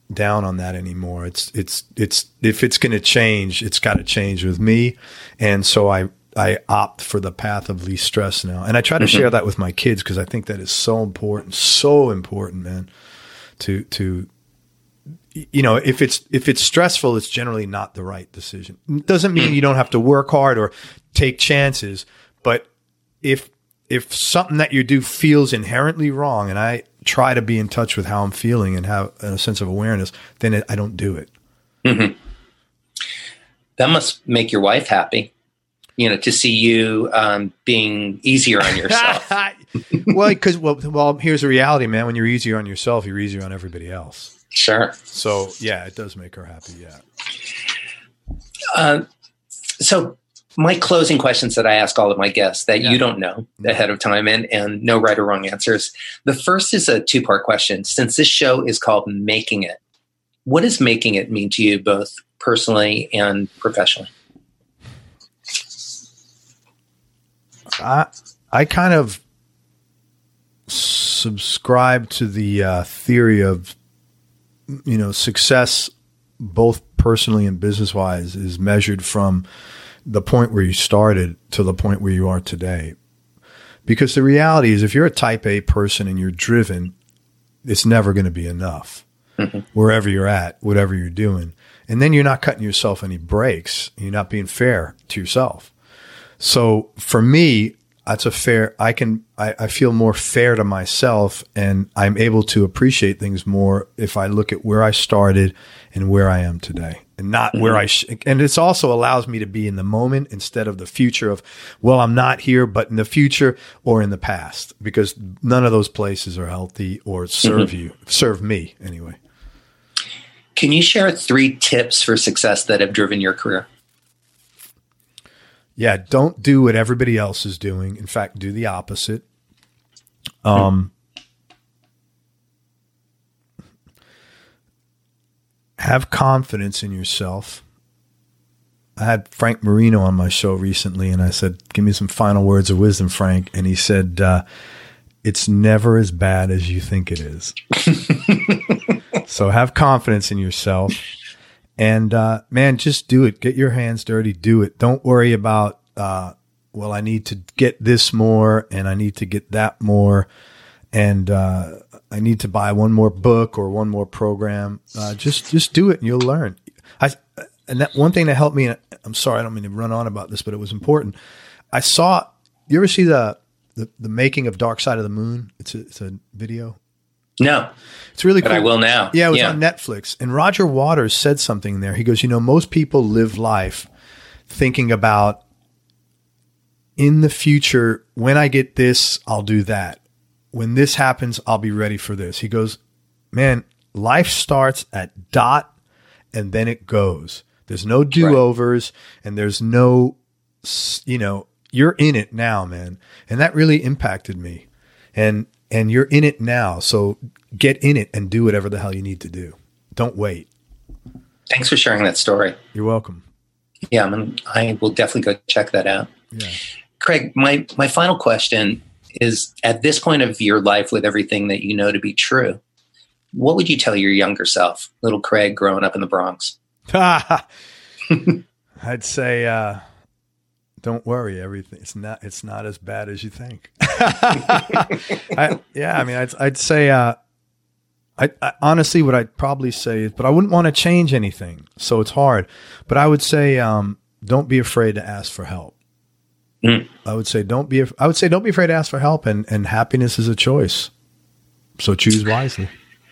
down on that anymore. It's it's it's if it's going to change, it's got to change with me, and so I I opt for the path of least stress now, and I try to mm-hmm. share that with my kids because I think that is so important, so important, man. To to you know, if it's if it's stressful, it's generally not the right decision. It doesn't mean you don't have to work hard or take chances, but if if something that you do feels inherently wrong, and I try to be in touch with how I'm feeling and have a sense of awareness, then it, I don't do it. Mm-hmm. That must make your wife happy, you know, to see you um, being easier on yourself. well, because well, well, here's the reality, man. When you're easier on yourself, you're easier on everybody else. Sure. So yeah, it does make her happy. Yeah. Uh, so. My closing questions that I ask all of my guests that yeah. you don't know ahead of time and, and no right or wrong answers. The first is a two-part question. Since this show is called Making It, what does making it mean to you both personally and professionally? I, I kind of subscribe to the uh, theory of, you know, success both personally and business-wise is measured from the point where you started to the point where you are today. Because the reality is if you're a type A person and you're driven, it's never going to be enough mm-hmm. wherever you're at, whatever you're doing. And then you're not cutting yourself any breaks. You're not being fair to yourself. So for me, that's a fair, I can, I, I feel more fair to myself, and I'm able to appreciate things more if I look at where I started and where I am today. And not mm-hmm. where I, sh- and it's also allows me to be in the moment instead of the future of, well, I'm not here, but in the future or in the past, because none of those places are healthy or serve mm-hmm. you, serve me anyway. Can you share three tips for success that have driven your career? Yeah. Don't do what everybody else is doing. In fact, do the opposite. Um, Have confidence in yourself. I had Frank Marino on my show recently, and I said, give me some final words of wisdom, Frank. And he said, uh, it's never as bad as you think it is. So have confidence in yourself. And, uh, man, just do it. Get your hands dirty. Do it. Don't worry about, uh, well, I need to get this more and I need to get that more. And, uh, I need to buy one more book or one more program. Uh, just, just do it and you'll learn. I, and that one thing that helped me, I'm sorry, I don't mean to run on about this, but it was important. I saw, you ever see the, the, the making of Dark Side of the Moon? It's a, it's a video. No, it's really cool. But I will now. Yeah. It was yeah. on Netflix, and Roger Waters said something there. He goes, you know, most people live life thinking about in the future, when I get this, I'll do that. When this happens, I'll be ready for this. He goes, man, life starts at dot and then it goes. There's no do-overs right. and there's no, you know, you're in it now, man. And that really impacted me. And, and you're in it now. So get in it and do whatever the hell you need to do. Don't wait. Thanks for sharing that story. You're welcome. Yeah, I'm, I will definitely go check that out. Yeah. Craig, my, my final question is, at this point of your life with everything that you know to be true, what would you tell your younger self, little Craig growing up in the Bronx? I'd say, uh, don't worry, everything it's not it's not as bad as you think. I, yeah, I mean, I'd, I'd say, uh, I, I honestly, what I'd probably say is, but I wouldn't want to change anything, so it's hard. But I would say, um, don't be afraid to ask for help. Mm. I would say, don't be. I would say, don't be afraid to ask for help, and and happiness is a choice. So choose wisely.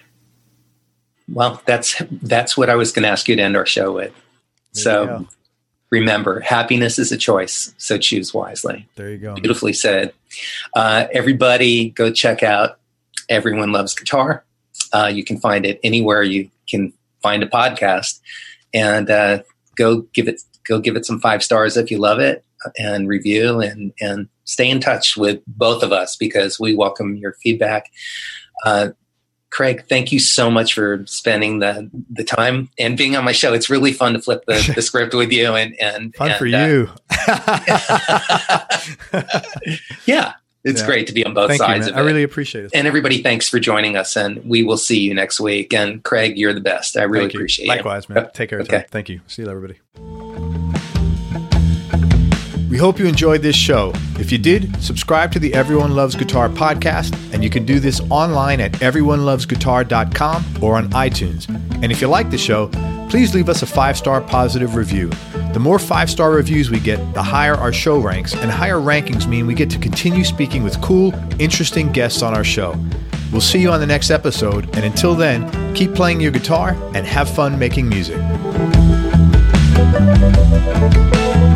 Well, that's that's what I was going to ask you to end our show with. There so remember, happiness is a choice. So choose wisely. There you go. Beautifully said. Uh, everybody, go check out Everyone Loves Guitar. Uh, you can find it anywhere you can find a podcast, and uh, go give it go give it some five stars if you love it, and review and and stay in touch with both of us because we welcome your feedback. Uh, Craig, thank you so much for spending the the time and being on my show. It's really fun to flip the, the script with you and and fun and, for uh, you. yeah. It's yeah. great to be on both Thank sides you, of it. I really appreciate it. And everybody, thanks for joining us. And we will see you next week. And Craig, you're the best. I really Thank you. appreciate Likewise, it. man. Take care. Okay. Time. Thank you. See you, everybody. We hope you enjoyed this show. If you did, subscribe to the Everyone Loves Guitar podcast, and you can do this online at everyone loves guitar dot com or on iTunes. And if you like the show, please leave us a five-star positive review. The more five-star reviews we get, the higher our show ranks, and higher rankings mean we get to continue speaking with cool, interesting guests on our show. We'll see you on the next episode, and until then, keep playing your guitar and have fun making music.